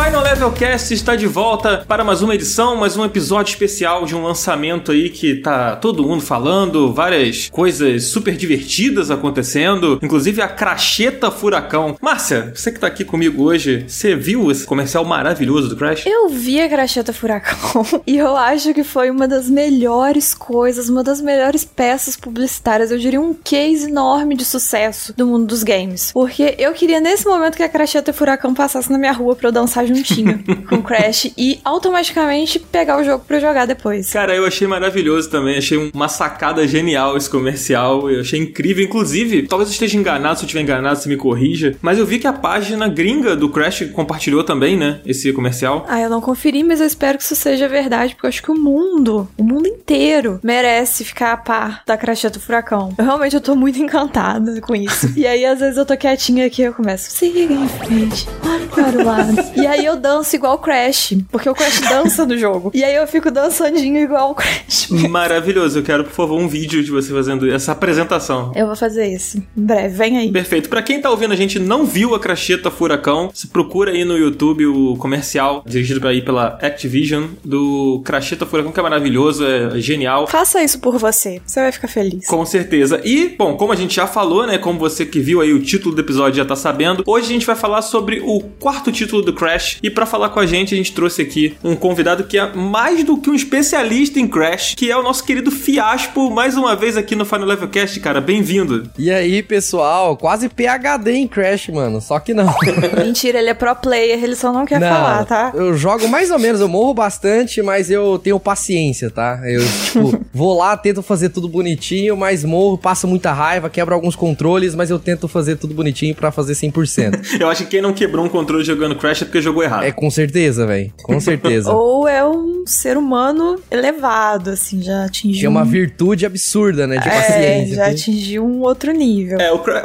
Final Level Cast está de volta para mais uma edição, mais um episódio especial de um lançamento aí que tá todo mundo falando, várias coisas super divertidas acontecendo, inclusive a Cracheta Furacão. Márcia, você que tá aqui comigo hoje, você viu esse comercial maravilhoso do Crash? Eu vi a Cracheta Furacão e eu acho que foi uma das melhores coisas, uma das melhores peças publicitárias, eu diria um case enorme de sucesso do mundo dos games. Porque eu queria nesse momento que a Cracheta Furacão passasse na minha rua pra eu dançar juntinho com o Crash e automaticamente pegar o jogo pra eu jogar depois. Cara, eu achei maravilhoso também, achei uma sacada genial esse comercial, eu achei incrível, inclusive, talvez eu esteja enganado, se eu estiver enganado, você me corrija, mas eu vi que a página gringa do Crash compartilhou também, né, esse comercial. Ah, eu não conferi, mas eu espero que isso seja verdade, porque eu acho que o mundo inteiro merece ficar a par da Cracheta Furacão. Eu tô muito encantada com isso. E aí, às vezes eu tô quietinha aqui e eu começo, siga em frente, olha para o lado. E aí eu danço igual o Crash, porque o Crash dança no jogo. E aí eu fico dançandinho igual o Crash. Maravilhoso, eu quero, por favor, um vídeo de você fazendo essa apresentação. Eu vou fazer isso, em breve, vem aí. Perfeito, pra quem tá ouvindo a gente não viu a Cracheta Furacão, se procura aí no YouTube o comercial, dirigido aí pela Activision, do Cracheta Furacão, que é maravilhoso, é genial. Faça isso por você vai ficar feliz. Com certeza. E, bom, como a gente já falou, né, como você que viu aí o título do episódio já tá sabendo, hoje a gente vai falar sobre o quarto título do Crash, e pra falar com a gente trouxe aqui um convidado que é mais do que um especialista em Crash, que é o nosso querido Fiaspo, mais uma vez aqui no Final Level Cast, cara, bem-vindo. E aí, pessoal, quase PhD em Crash, mano, só que não. Mentira, ele é pro player, ele só não quer falar, tá? Eu jogo mais ou menos, eu morro bastante, mas eu tenho paciência, tá? Eu, vou lá, tento fazer tudo bonitinho, mas morro, passo muita raiva, quebro alguns controles, mas eu tento fazer tudo bonitinho pra fazer 100%. Eu acho que quem não quebrou um controle jogando Crash é porque jogou errado. É, com certeza, velho, com certeza. Ou é um ser humano elevado, assim, já atingiu... Tem uma virtude absurda, né, de paciência. Já atingiu um outro nível.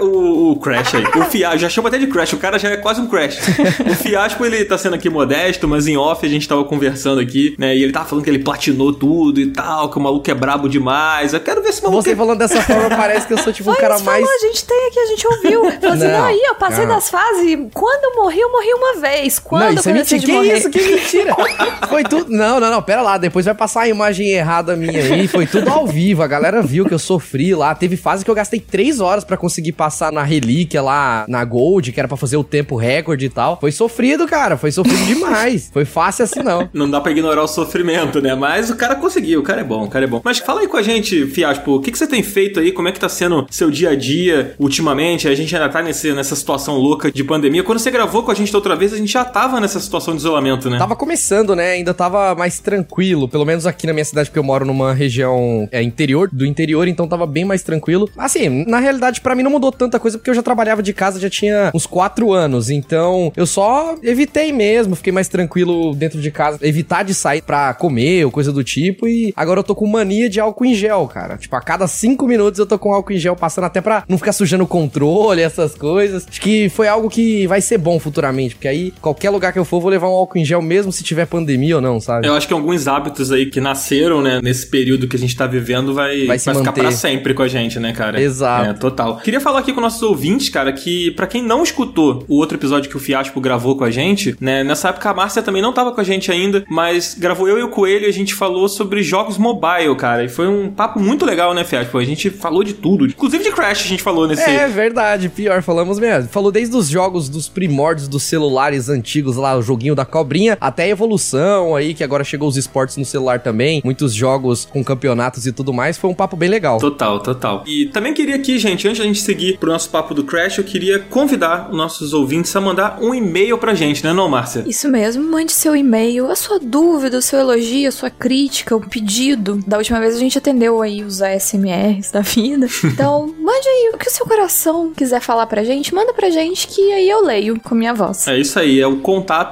O Crash aí, o Fiaspo, já chama até de Crash, o cara já é quase um Crash. O Fiaspo, ele tá sendo aqui modesto, mas em off a gente tava conversando aqui, né, e ele tava falando que ele platinou tudo e tal, que o maluco é brabo demais. Eu quero ver se o maluco... Você falando dessa forma parece que eu sou tipo um cara mais... a gente tem aqui, a gente ouviu. Falou assim, não, aí eu passei das fases, quando eu morri uma vez. Quando não, eu comecei que morrer. Isso, que mentira. Foi tudo... Não, pera lá, depois vai passar a imagem errada minha aí, foi tudo ao vivo, a galera viu que eu sofri lá, teve fase que eu gastei 3 horas pra conseguir passar na relíquia lá, na Gold, que era pra fazer o tempo recorde e tal. Foi sofrido, cara, foi sofrido demais. Foi fácil assim, não. Não dá pra ignorar o sofrimento, né? Mas o cara conseguiu, o cara é bom. Mas fala aí com a gente, Fiaspo, o que você tem feito aí? Como é que tá sendo seu dia a dia ultimamente? A gente ainda tá nessa situação louca de pandemia. Quando você gravou com a gente da outra vez, a gente já tava nessa situação de isolamento, né? Tava começando, né? Ainda tava mais tranquilo, pelo menos aqui na minha cidade, porque eu moro numa região do interior, então tava bem mais tranquilo. Assim, na realidade, pra mim não mudou tanta coisa, porque eu já trabalhava de casa, já tinha uns 4 anos, então eu só evitei mesmo, fiquei mais tranquilo dentro de casa, evitar de sair pra comer ou coisa do tipo, e agora eu tô com mania de álcool em gel, cara. Tipo, a cada 5 minutos eu tô com álcool em gel passando até pra não ficar sujando o controle, essas coisas. Acho que foi algo que vai ser bom futuramente, porque aí qualquer lugar que eu for, eu vou levar um álcool em gel mesmo se tiver pandemia ou não, sabe? Eu acho que alguns hábitos aí que nasceram, né, nesse período que a gente tá vivendo vai ficar pra sempre com a gente, né, cara? Exato. É, total. Queria falar aqui com nossos ouvintes, cara, que pra quem não escutou o outro episódio que o Fiaspo gravou com a gente, né, nessa época a Márcia também não tava com a gente ainda, mas gravou eu e o Coelho e a gente falou sobre jogos mobile, cara, e foi um papo muito legal, né, Fiaspo? A gente falou de tudo, inclusive de Crash a gente falou nesse... É verdade, pior, falamos mesmo. Falou desde os jogos dos primórdios dos celulares antigos lá, o joguinho da cobrinha, até a evolução aí, que agora chegou os esportes no celular também, muitos jogos com campeonatos e tudo mais, foi um papo bem legal. Total. E também queria aqui, gente, antes da gente seguir pro nosso papo do Crash, eu queria convidar os nossos ouvintes a mandar um e-mail pra gente, né, não, Márcia? Isso mesmo, mande seu e-mail, a sua dúvida, o seu elogio, a sua crítica, o pedido. Da última vez a gente atendeu aí os ASMRs da vida. Então, mande aí o que o seu coração quiser falar pra gente, manda pra gente que aí eu leio com minha voz. É isso aí, é o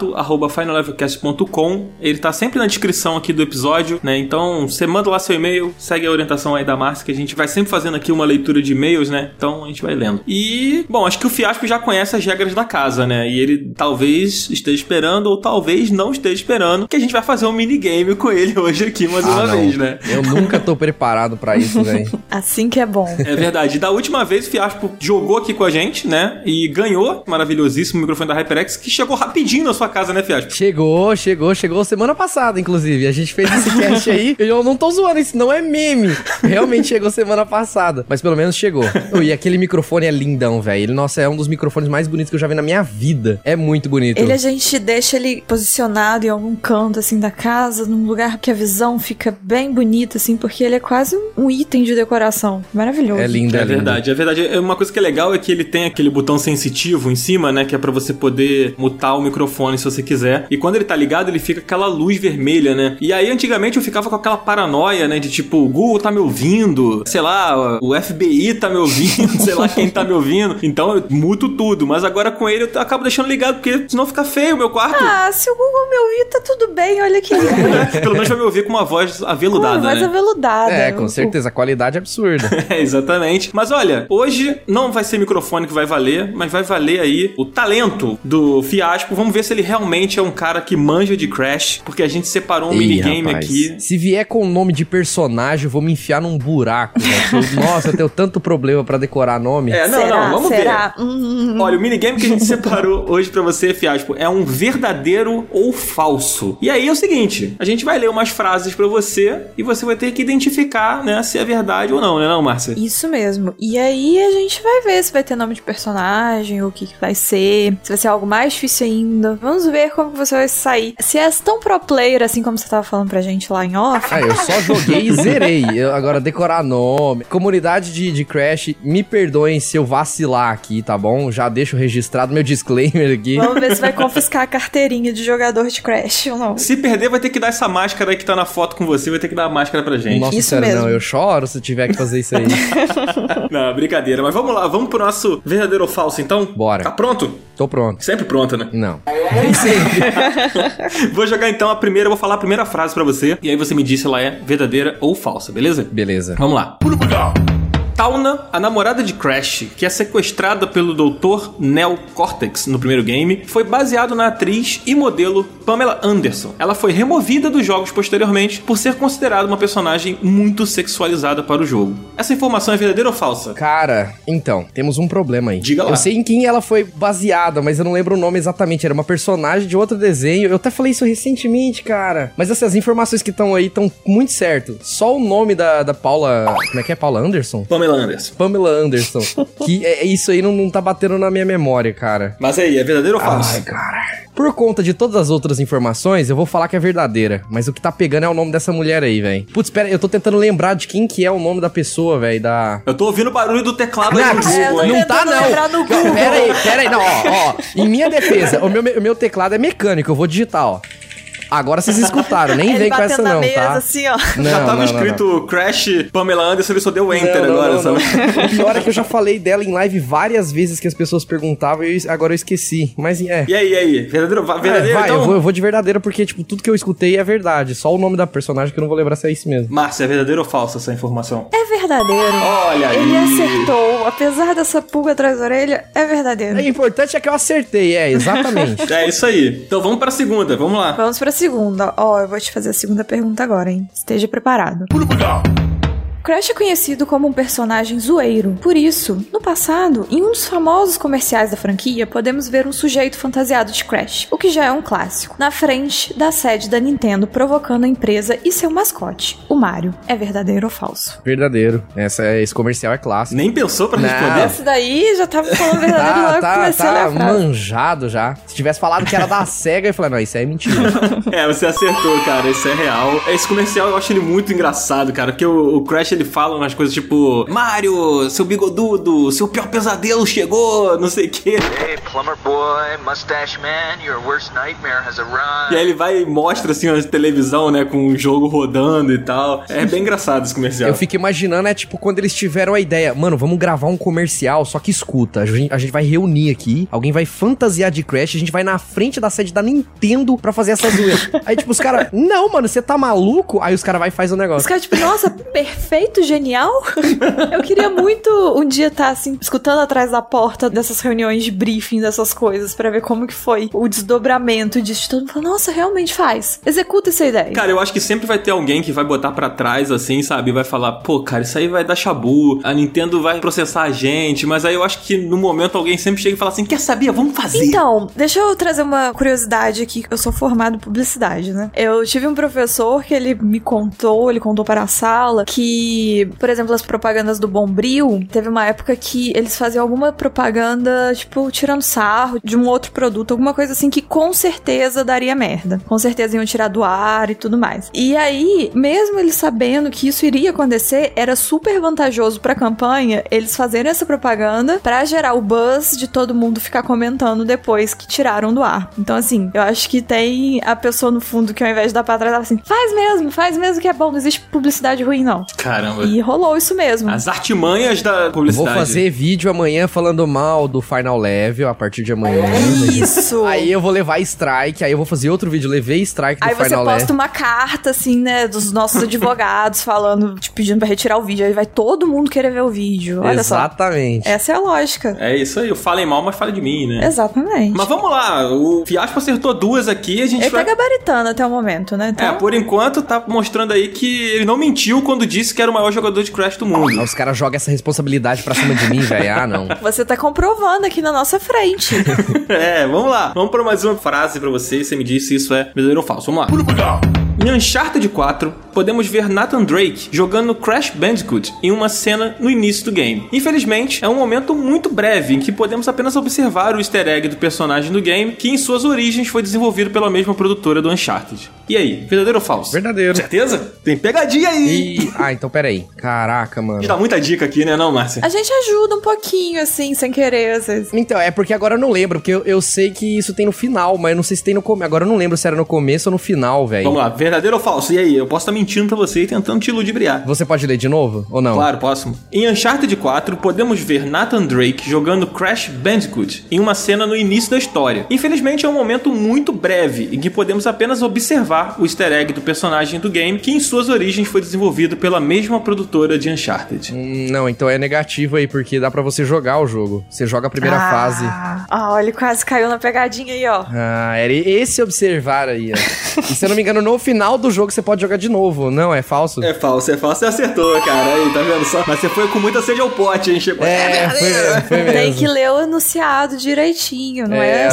contato@finallevelcast.com. Ele tá sempre na descrição aqui do episódio, né? Então, você manda lá seu e-mail, segue a orientação aí da Márcia, que a gente vai sempre fazendo aqui uma leitura de e-mails, né? Então, a gente vai lendo. E, bom, acho que o Fiaspo já conhece as regras da casa, né? E ele talvez esteja esperando, ou talvez não esteja esperando, que a gente vai fazer um minigame com ele hoje aqui mais uma vez, né? Eu nunca tô preparado pra isso, velho. Assim que é bom. É verdade. da última vez o Fiaspo jogou aqui com a gente, né? E ganhou maravilhosíssimo microfone da HyperX, que chegou rapidinho na sua casa, né, Fiaspo? Chegou semana passada, inclusive. A gente fez esse cast aí. Eu não tô zoando, isso não é meme. Realmente chegou semana passada. Mas pelo menos chegou. E aquele microfone é lindão, velho. Nossa, é um dos microfones mais bonitos que eu já vi na minha vida. É muito bonito. A gente deixa ele posicionado em algum canto, assim, da casa, num lugar que a visão fica bem bonita, assim, porque ele é quase um item de decoração. Maravilhoso. É lindo, é verdade. Uma coisa que é legal é que ele tem aquele botão sensitivo em cima, né? Que é pra você poder mutar o microfone se você quiser. E quando ele tá ligado, ele fica aquela luz vermelha, né? E aí, antigamente, eu ficava com aquela paranoia, né? De tipo, o Google tá me ouvindo, sei lá, o FBI tá me ouvindo, sei lá quem tá me ouvindo. Então eu muto tudo. Mas agora com ele eu acabo deixando ligado, porque senão fica feio o meu quarto. Ah, se o Google me ouvir, tá tudo bem, olha que lindo. Pelo menos vai me ouvir com uma voz aveludada, né? Aveludada. É, com certeza. A qualidade é absurda. É, exatamente. Mas olha, hoje não vai ser microfone que vai valer, mas vai valer aí o talento do Fiaspo. Vamos ver se ele realmente é um cara que manja de Crash, porque a gente separou um minigame aqui. Se vier com o nome de personagem, eu vou me enfiar num buraco, né? Nossa, eu tenho tanto problema pra decorar nome. Vamos ver. Olha, o minigame que a gente separou hoje pra você, Fiaspo, é um verdadeiro ou falso. E aí é o seguinte, a gente vai ler umas frases pra você e você vai ter que identificar, né, se é verdade ou não, né, não, Márcia? Isso mesmo. E aí a gente vai ver se vai ter nome de personagem, ou o que vai ser, se vai ser algo mais difícil ainda. Vamos ver como você vai sair. Se és tão pro player, assim como você tava falando pra gente lá em off... Eu só joguei e zerei. Agora, decorar nome... Comunidade de Crash, me perdoem se eu vacilar aqui, tá bom? Já deixo registrado meu disclaimer aqui. Vamos ver se vai confiscar a carteirinha de jogador de Crash ou não. Se perder, vai ter que dar essa máscara aí que tá na foto com você, vai ter que dar a máscara pra gente. Nossa, isso sério, mesmo. Não, eu choro se tiver que fazer isso aí. Não, brincadeira. Mas vamos lá, vamos pro nosso verdadeiro ou falso, então? Bora. Tá pronto? Tô pronto. Sempre pronto, né? Não. Nem sempre. Vou jogar então eu vou falar a primeira frase pra você, e aí você me diz se ela é verdadeira ou falsa, beleza? Beleza. Vamos lá. Tauna, a namorada de Crash, que é sequestrada pelo Dr. Neo Cortex no primeiro game, foi baseado na atriz e modelo Pamela Anderson. Ela foi removida dos jogos posteriormente por ser considerada uma personagem muito sexualizada para o jogo. Essa informação é verdadeira ou falsa? Cara, então, temos um problema aí. Diga lá. Eu sei em quem ela foi baseada, mas eu não lembro o nome exatamente. Era uma personagem de outro desenho. Eu até falei isso recentemente, cara. Mas assim, as informações que estão aí estão muito certas. Só o nome da Paula... Como é que é? Paula Anderson? Pamela Anderson. Que isso aí não tá batendo na minha memória, cara. Mas aí, é verdadeiro ou falso? Ai, cara. Por conta de todas as outras informações, eu vou falar que é verdadeira. Mas o que tá pegando é o nome dessa mulher aí, velho. Putz, pera, eu tô tentando lembrar de quem que é o nome da pessoa, velho, Eu tô ouvindo o barulho do teclado aí no Google, hein? Não tá, não. Pera aí, não, ó. Em minha defesa, o meu teclado é mecânico, eu vou digitar, ó. Agora vocês escutaram, nem vem com essa não, mesa, tá? Assim, ó. Já tava escrito Crash Pamela Anderson, ele só deu Enter agora, sabe? O pior é que eu já falei dela em live várias vezes que as pessoas perguntavam e agora eu esqueci. Mas é. E aí? Verdadeiro, vai, então? eu vou de verdadeiro porque, tipo, tudo que eu escutei é verdade. Só o nome da personagem que eu não vou lembrar se é isso mesmo. Márcia, é verdadeiro ou falsa essa informação? É verdadeiro. Olha aí. Ele acertou. Apesar dessa pulga atrás da orelha, é verdadeiro. O importante é que eu acertei, exatamente. É isso aí. Então vamos pra segunda, vamos lá. Vamos pra segunda. Ó, eu vou te fazer a segunda pergunta agora, hein? Esteja preparado. Crash é conhecido como um personagem zoeiro. Por isso, no passado, em um dos famosos comerciais da franquia, podemos ver um sujeito fantasiado de Crash, o que já é um clássico, na frente da sede da Nintendo, provocando a empresa e seu mascote, o Mario. É verdadeiro ou falso? Verdadeiro. Esse comercial é clássico. Nem pensou pra responder? Esse daí já tava falando verdadeiro logo que comecei a ler a frase. Manjado já. Se tivesse falado que era da SEGA, eu ia falar, não, isso aí é mentira. Você acertou, cara, isso é real. Esse comercial eu acho ele muito engraçado, cara, porque o Crash ele fala umas coisas tipo Mario, seu bigodudo, seu pior pesadelo chegou, não sei o que. Hey, plumber boy, mustache man, your worst nightmare has arrived. E aí ele vai e mostra assim a televisão, né, com o jogo rodando e tal. É bem engraçado esse comercial. Eu fico imaginando, tipo, quando eles tiveram a ideia, mano, vamos gravar um comercial, só que escuta, a gente vai reunir aqui, alguém vai fantasiar de Crash, a gente vai na frente da sede da Nintendo pra fazer essa zoeira. Aí, tipo, os caras, não, mano, você tá maluco? Aí os caras vai e faz o negócio. Os caras, tipo, nossa, perfeito conceito genial. Eu queria muito um dia estar, assim, escutando atrás da porta dessas reuniões de briefing, dessas coisas, pra ver como que foi o desdobramento disso. Todo mundo fala, nossa, realmente faz. Executa essa ideia. Cara, eu acho que sempre vai ter alguém que vai botar pra trás, assim, sabe? Vai falar, pô, cara, isso aí vai dar chabu, a Nintendo vai processar a gente, mas aí eu acho que no momento alguém sempre chega e fala assim, quer saber? Vamos fazer. Então, deixa eu trazer uma curiosidade aqui. Eu sou formado em publicidade, né? Eu tive um professor que ele contou para a sala que, por exemplo, as propagandas do Bombril, teve uma época que eles faziam alguma propaganda, tipo, tirando sarro de um outro produto, alguma coisa assim que com certeza daria merda. Com certeza iam tirar do ar e tudo mais. E aí, mesmo eles sabendo que isso iria acontecer, era super vantajoso pra campanha eles fazerem essa propaganda pra gerar o buzz de todo mundo ficar comentando depois que tiraram do ar. Então, assim, eu acho que tem a pessoa no fundo que ao invés de dar pra trás, ela assim, faz mesmo que é bom, não existe publicidade ruim, não. Caramba. E rolou isso mesmo. As artimanhas da publicidade. Vou fazer vídeo amanhã falando mal do Final Level a partir de amanhã. Isso. Aí eu vou levar strike, aí eu vou fazer outro vídeo, levei strike do Aí Final você Level. posta uma carta, assim, né, dos nossos advogados falando, te pedindo pra retirar o vídeo. Aí vai todo mundo querer ver o vídeo. Olha Exatamente. só. Essa é a lógica. É isso aí, falem mal, mas falem de mim, né? Exatamente. Mas vamos lá, o Fiasco acertou duas aqui, a gente Ele vai... tá gabaritando até o momento, né? Então... por enquanto tá mostrando aí que ele não mentiu quando disse que era o maior jogador de Crash do mundo. Os caras jogam essa responsabilidade pra cima de mim, velho. Ah, não. Você tá comprovando aqui na nossa frente. Vamos lá. Vamos para mais uma frase pra você. Você me diz se isso é verdadeiro ou falso. Vamos lá. Em Uncharted 4, podemos ver Nathan Drake jogando Crash Bandicoot em uma cena no início do game. Infelizmente, é um momento muito breve em que podemos apenas observar o easter egg do personagem do game, que em suas origens foi desenvolvido pela mesma produtora do Uncharted. E aí, verdadeiro ou falso? Verdadeiro. Certeza? Tem pegadinha aí! Então peraí. Caraca, mano. A gente dá muita dica aqui, né, não, Márcia? A gente ajuda um pouquinho, assim, sem querer, às vezes. Então, é porque agora eu não lembro, porque eu sei que isso tem no final, mas eu não sei se tem no começo. Agora eu não lembro se era no começo ou no final, velho. Vamos lá, verdadeiro ou falso? E aí, eu posso estar mentindo pra você e tentando te ludibriar. Você pode ler de novo ou não? Claro, posso. Em Uncharted 4, podemos ver Nathan Drake jogando Crash Bandicoot em uma cena no início da história. Infelizmente, é um momento muito breve em que podemos apenas observar o easter egg do personagem do game, que em suas origens foi desenvolvido pela mesma produtora de Uncharted. Não, então é negativo aí, porque dá pra você jogar o jogo. Você joga a primeira fase. Olha, ele quase caiu na pegadinha aí, ó. Era esse observar aí, ó. E se eu não me engano, no final do jogo você pode jogar de novo. Não, é falso? É falso. Você acertou, cara. Aí, tá vendo só? Mas você foi com muita sede ao pote, hein? Chegou... Foi mesmo. Tem que ler o enunciado direitinho, não é?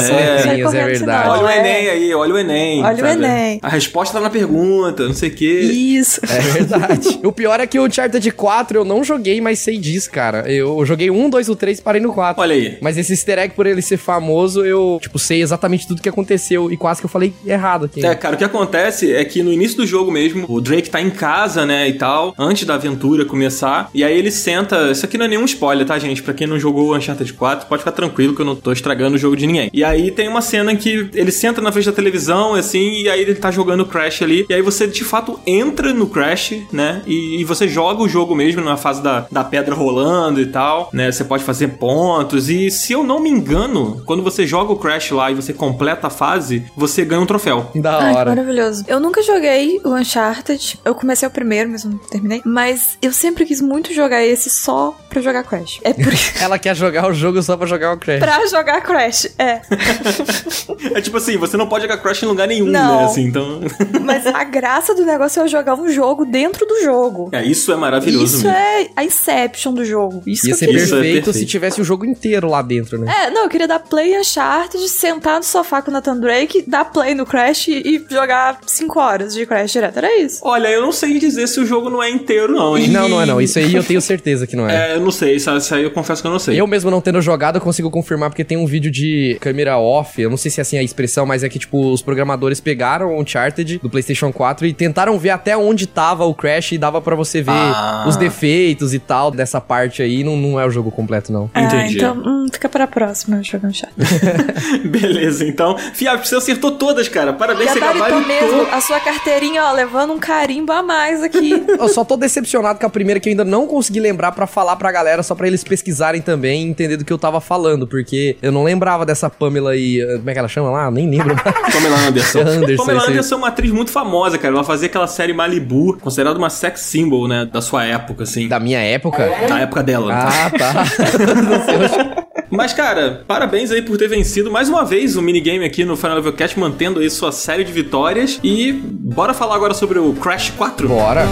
É verdade. Olha o Enem aí, olha o Enem. Olha o Enem. A resposta tá na pergunta, não sei o quê. Isso. É verdade. O pior é que o Uncharted 4 eu não joguei, mas sei disso, cara. Eu joguei 1, 2, o 3 e parei no 4. Olha aí. Mas esse easter egg, por ele ser famoso, eu, sei exatamente tudo que aconteceu. E quase que eu falei errado aqui. Cara, o que acontece é que no início do jogo mesmo, o Drake tá em casa, né, e tal, antes da aventura começar, e aí ele senta... Isso aqui não é nenhum spoiler, tá, gente? Pra quem não jogou o Uncharted 4, pode ficar tranquilo que eu não tô estragando o jogo de ninguém. E aí tem uma cena em que ele senta na frente da televisão, assim, e aí ele tá jogando Crash ali, e aí você, de fato, entra no Crash, né, e você joga o jogo mesmo na fase da pedra rolando e tal, né, você pode fazer pontos, e se eu não me engano, quando você joga o Crash lá e você completa a fase, você ganha um troféu. Da Ai, hora. maravilhoso. Eu nunca joguei o Uncharted. Eu comecei o primeiro, mas não terminei. Mas eu sempre quis muito jogar esse só pra jogar Crash. É por isso. Ela quer jogar o jogo só pra jogar o Crash. Pra jogar Crash, é. É tipo assim, você não pode jogar Crash em lugar nenhum, Não. né, assim, então... Mas a graça do negócio é eu jogar um jogo dentro do jogo. Isso é maravilhoso Isso mesmo. é a Inception do jogo. Isso Ia que ser eu queria. perfeito se tivesse o jogo inteiro lá dentro, né? Não, eu queria dar play em Uncharted, sentar no sofá com o Nathan Drake, dar play no Crash e jogar 5 horas de Crash direto. Era isso. Olha, eu não sei dizer se o jogo não é inteiro, não, hein? Não é não. Isso aí eu tenho certeza que não é. Eu não sei. Isso aí eu confesso que eu não sei. Eu mesmo não tendo jogado, eu consigo confirmar porque tem um vídeo de câmera off. Eu não sei se é assim a expressão, mas é que, tipo, os programadores pegaram o Uncharted do PlayStation 4 e tentaram ver até onde tava o Crash e dava pra você ver os defeitos e tal dessa parte aí. Não é o jogo completo, não. Entendi. Então, fica para a próxima jogar Uncharted. Beleza, então. Fiap, você acertou todas, cara. Parabéns, você Gabaritou gabaritou. mesmo. A sua sua carteirinha, ó, levando um carimbo a mais aqui. Eu só tô decepcionado com a primeira, que eu ainda não consegui lembrar pra falar pra galera, só pra eles pesquisarem também e entender do que eu tava falando, porque eu não lembrava dessa Pamela aí, como é que ela chama lá? Nem lembro. Pamela Anderson. Pamela isso aí. Anderson é uma atriz muito famosa, cara. Ela fazia aquela série Malibu, considerada uma sex symbol, né, da sua época, assim. Da minha época? Da época dela. Ah, tá. Não sei. Mas, cara, parabéns aí por ter vencido mais uma vez o minigame aqui no Final Level Cast, mantendo aí sua série de vitórias. E bora falar agora sobre o Crash 4? Bora.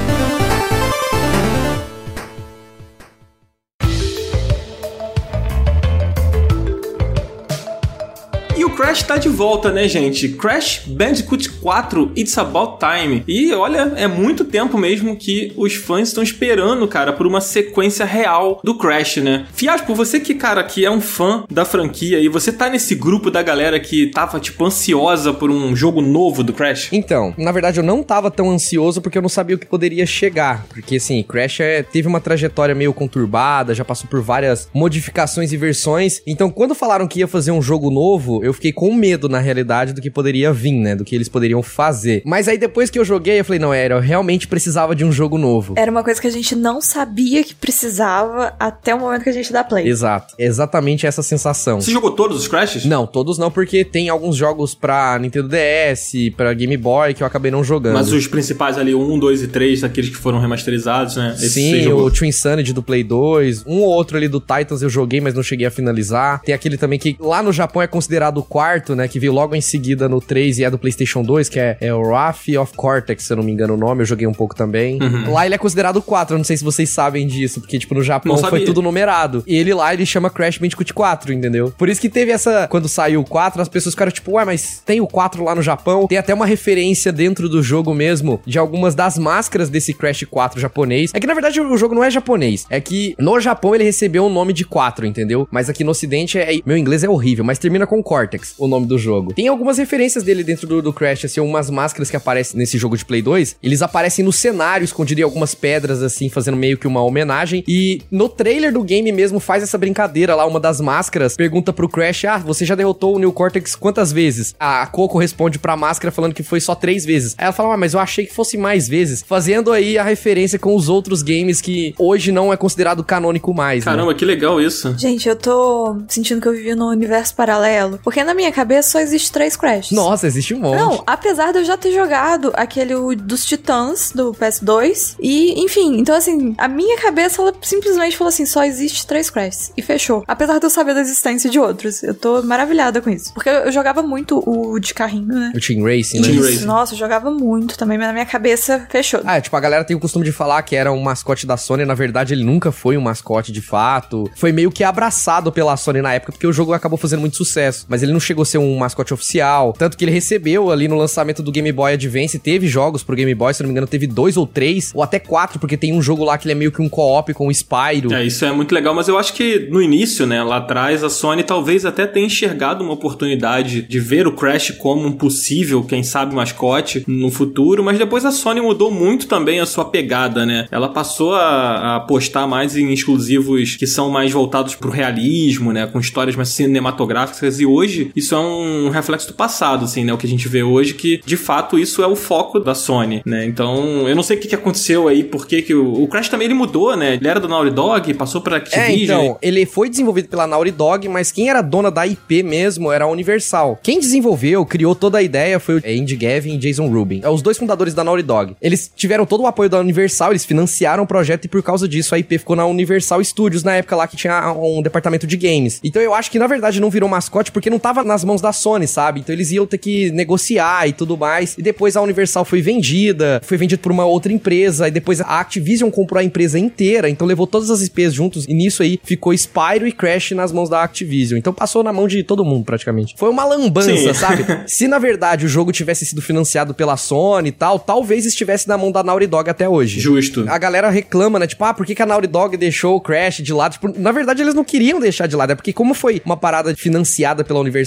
E o Crash tá de volta, né, gente? Crash Bandicoot 4, It's About Time. E olha, é muito tempo mesmo que os fãs estão esperando, cara, por uma sequência real do Crash, né? Fiasco, você que, cara, que é um fã da franquia e você tá nesse grupo da galera que tava, tipo, ansiosa por um jogo novo do Crash? Então, na verdade eu não tava tão ansioso porque eu não sabia o que poderia chegar. Porque, assim, Crash teve uma trajetória meio conturbada, já passou por várias modificações e versões. Então, quando falaram que ia fazer um jogo novo, eu fiquei com medo, na realidade, do que poderia vir, né? Do que eles poderiam fazer. Mas aí, depois que eu joguei, eu falei, não, eu realmente precisava de um jogo novo. Era uma coisa que a gente não sabia que precisava até o momento que a gente dá play. Exato. Exatamente essa sensação. Você jogou todos os Crashes? Não, todos não, porque tem alguns jogos pra Nintendo DS, pra Game Boy, que eu acabei não jogando. Mas os principais ali, 1, 2 e 3, aqueles que foram remasterizados, né? Sim, o Twin Insanity do Play 2, um ou outro ali do Titans eu joguei, mas não cheguei a finalizar. Tem aquele também que lá no Japão é considerado o quarto, né, que veio logo em seguida no 3 e é do PlayStation 2, que é o Wrath of Cortex, se eu não me engano o nome, eu joguei um pouco também. Uhum. Lá ele é considerado o 4, eu não sei se vocês sabem disso, porque tipo no Japão foi tudo numerado. E ele lá, ele chama Crash Bandicoot 4, entendeu? Por isso que teve essa, quando saiu o 4, as pessoas ficaram tipo, ué, mas tem o 4 lá no Japão? Tem até uma referência dentro do jogo mesmo, de algumas das máscaras desse Crash 4 japonês. É que na verdade o jogo não é japonês, é que no Japão ele recebeu o nome de 4, entendeu? Mas aqui no ocidente, meu inglês é horrível, mas termina com Cortex, o nome do jogo. Tem algumas referências dele dentro do Crash, assim, umas máscaras que aparecem nesse jogo de Play 2, eles aparecem no cenário, escondido em algumas pedras, assim, fazendo meio que uma homenagem, e no trailer do game mesmo faz essa brincadeira lá, uma das máscaras pergunta pro Crash, você já derrotou o New Cortex quantas vezes? A Coco responde pra máscara falando que foi só 3 vezes. Aí ela fala, mas eu achei que fosse mais vezes, fazendo aí a referência com os outros games que hoje não é considerado canônico mais, Caramba, né? Que legal isso. Gente, eu tô sentindo que eu vivi num universo paralelo, porque na minha cabeça só existe 3 Crash. Nossa, existe um monte. Não, apesar de eu já ter jogado aquele dos Titãs do PS2 e, enfim, então assim, a minha cabeça ela simplesmente falou assim, só existe 3 Crash e fechou. Apesar de eu saber da existência de outros, eu tô maravilhada com isso. Porque eu jogava muito o de carrinho, né? O Team Racing, né? Team Racing. Nossa, eu jogava muito também, mas na minha cabeça fechou. Tipo, a galera tem o costume de falar que era um mascote da Sony, na verdade ele nunca foi um mascote de fato. Foi meio que abraçado pela Sony na época, porque o jogo acabou fazendo muito sucesso, mas ele não chegou a ser um mascote oficial, tanto que ele recebeu ali no lançamento do Game Boy Advance, teve jogos pro Game Boy, se não me engano teve 2 ou 3, ou até 4, porque tem um jogo lá que ele é meio que um co-op com o Spyro. Isso é muito legal, mas eu acho que no início, né, lá atrás, a Sony talvez até tenha enxergado uma oportunidade de ver o Crash como um possível, quem sabe, mascote no futuro, mas depois a Sony mudou muito também a sua pegada, né? Ela passou a apostar mais em exclusivos que são mais voltados pro realismo, né, com histórias mais cinematográficas, e hoje isso é um reflexo do passado, assim, né, o que a gente vê hoje, que de fato isso é o foco da Sony, né? Então, eu não sei o que aconteceu aí, porque o Crash também ele mudou, né? Ele era da Naughty Dog, passou pra Activision. Então, ele foi desenvolvido pela Naughty Dog, mas quem era dona da IP mesmo era a Universal. Quem desenvolveu, criou toda a ideia foi o Andy Gavin e Jason Rubin. Os dois fundadores da Naughty Dog. Eles tiveram todo o apoio da Universal, eles financiaram o projeto e por causa disso a IP ficou na Universal Studios, na época lá que tinha um departamento de games. Então eu acho que na verdade não virou mascote porque não tava nas mãos da Sony, sabe? Então eles iam ter que negociar e tudo mais. E depois a Universal foi vendida por uma outra empresa. E depois a Activision comprou a empresa inteira. Então levou todas as IPs juntos. E nisso aí ficou Spyro e Crash nas mãos da Activision. Então passou na mão de todo mundo praticamente. Foi uma lambança, sabe? Se na verdade o jogo tivesse sido financiado pela Sony e tal, talvez estivesse na mão da Naughty Dog até hoje. Justo. A galera reclama, né? Tipo, por que a Naughty Dog deixou o Crash de lado? Tipo, na verdade eles não queriam deixar de lado. É porque como foi uma parada financiada pela Universal,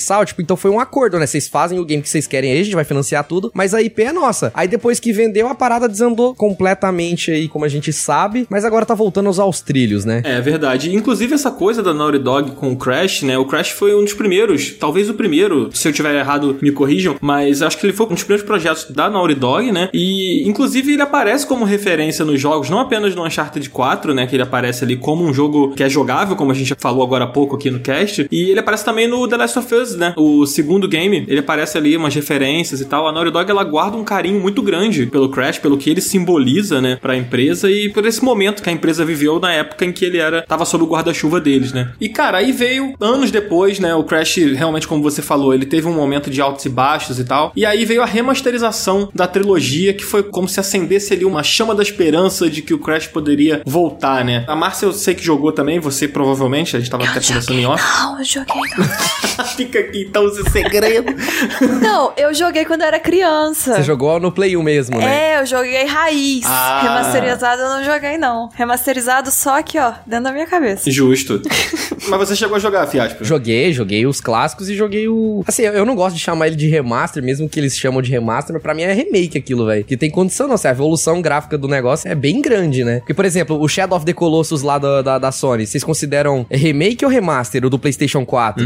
Universal, tipo, então foi um acordo, né? Vocês fazem o game que vocês querem aí, a gente vai financiar tudo, mas a IP é nossa. Aí depois que vendeu, a parada desandou completamente aí, como a gente sabe, mas agora tá voltando a usar os trilhos, né? É verdade. Inclusive essa coisa da Naughty Dog com o Crash, né? O Crash foi um dos primeiros, talvez o primeiro, se eu tiver errado, me corrijam, mas acho que ele foi um dos primeiros projetos da Naughty Dog, né? E, inclusive, ele aparece como referência nos jogos, não apenas no Uncharted 4, né? Que ele aparece ali como um jogo que é jogável, como a gente falou agora há pouco aqui no cast, e ele aparece também no The Last of Us, né? O segundo game, ele aparece ali umas referências e tal. A Naughty Dog, ela guarda um carinho muito grande pelo Crash, pelo que ele simboliza, né? Pra empresa e por esse momento que a empresa viveu na época em que ele tava sob o guarda-chuva deles, né? E, cara, aí veio, anos depois, né? O Crash, realmente, como você falou, ele teve um momento de altos e baixos e tal. E aí veio a remasterização da trilogia, que foi como se acendesse ali uma chama da esperança de que o Crash poderia voltar, né? A Márcia, eu sei que jogou também, você provavelmente, a gente tava até conversando em off. Não, eu joguei não. Fica aqui, então, esse segredo. Não, eu joguei quando eu era criança. Você jogou no Play 1 mesmo, né? É, eu joguei raiz. Remasterizado eu não joguei, não. Remasterizado só aqui, ó, dentro da minha cabeça. Justo. Mas você chegou a jogar, Fiasco? Joguei os clássicos e joguei o... Assim, eu não gosto de chamar ele de remaster, mesmo que eles chamam de remaster, mas pra mim é remake aquilo, velho. Que tem condição, não. Assim, a evolução gráfica do negócio é bem grande, né? Porque, por exemplo, o Shadow of the Colossus lá da Sony, vocês consideram remake ou remaster, o do PlayStation 4?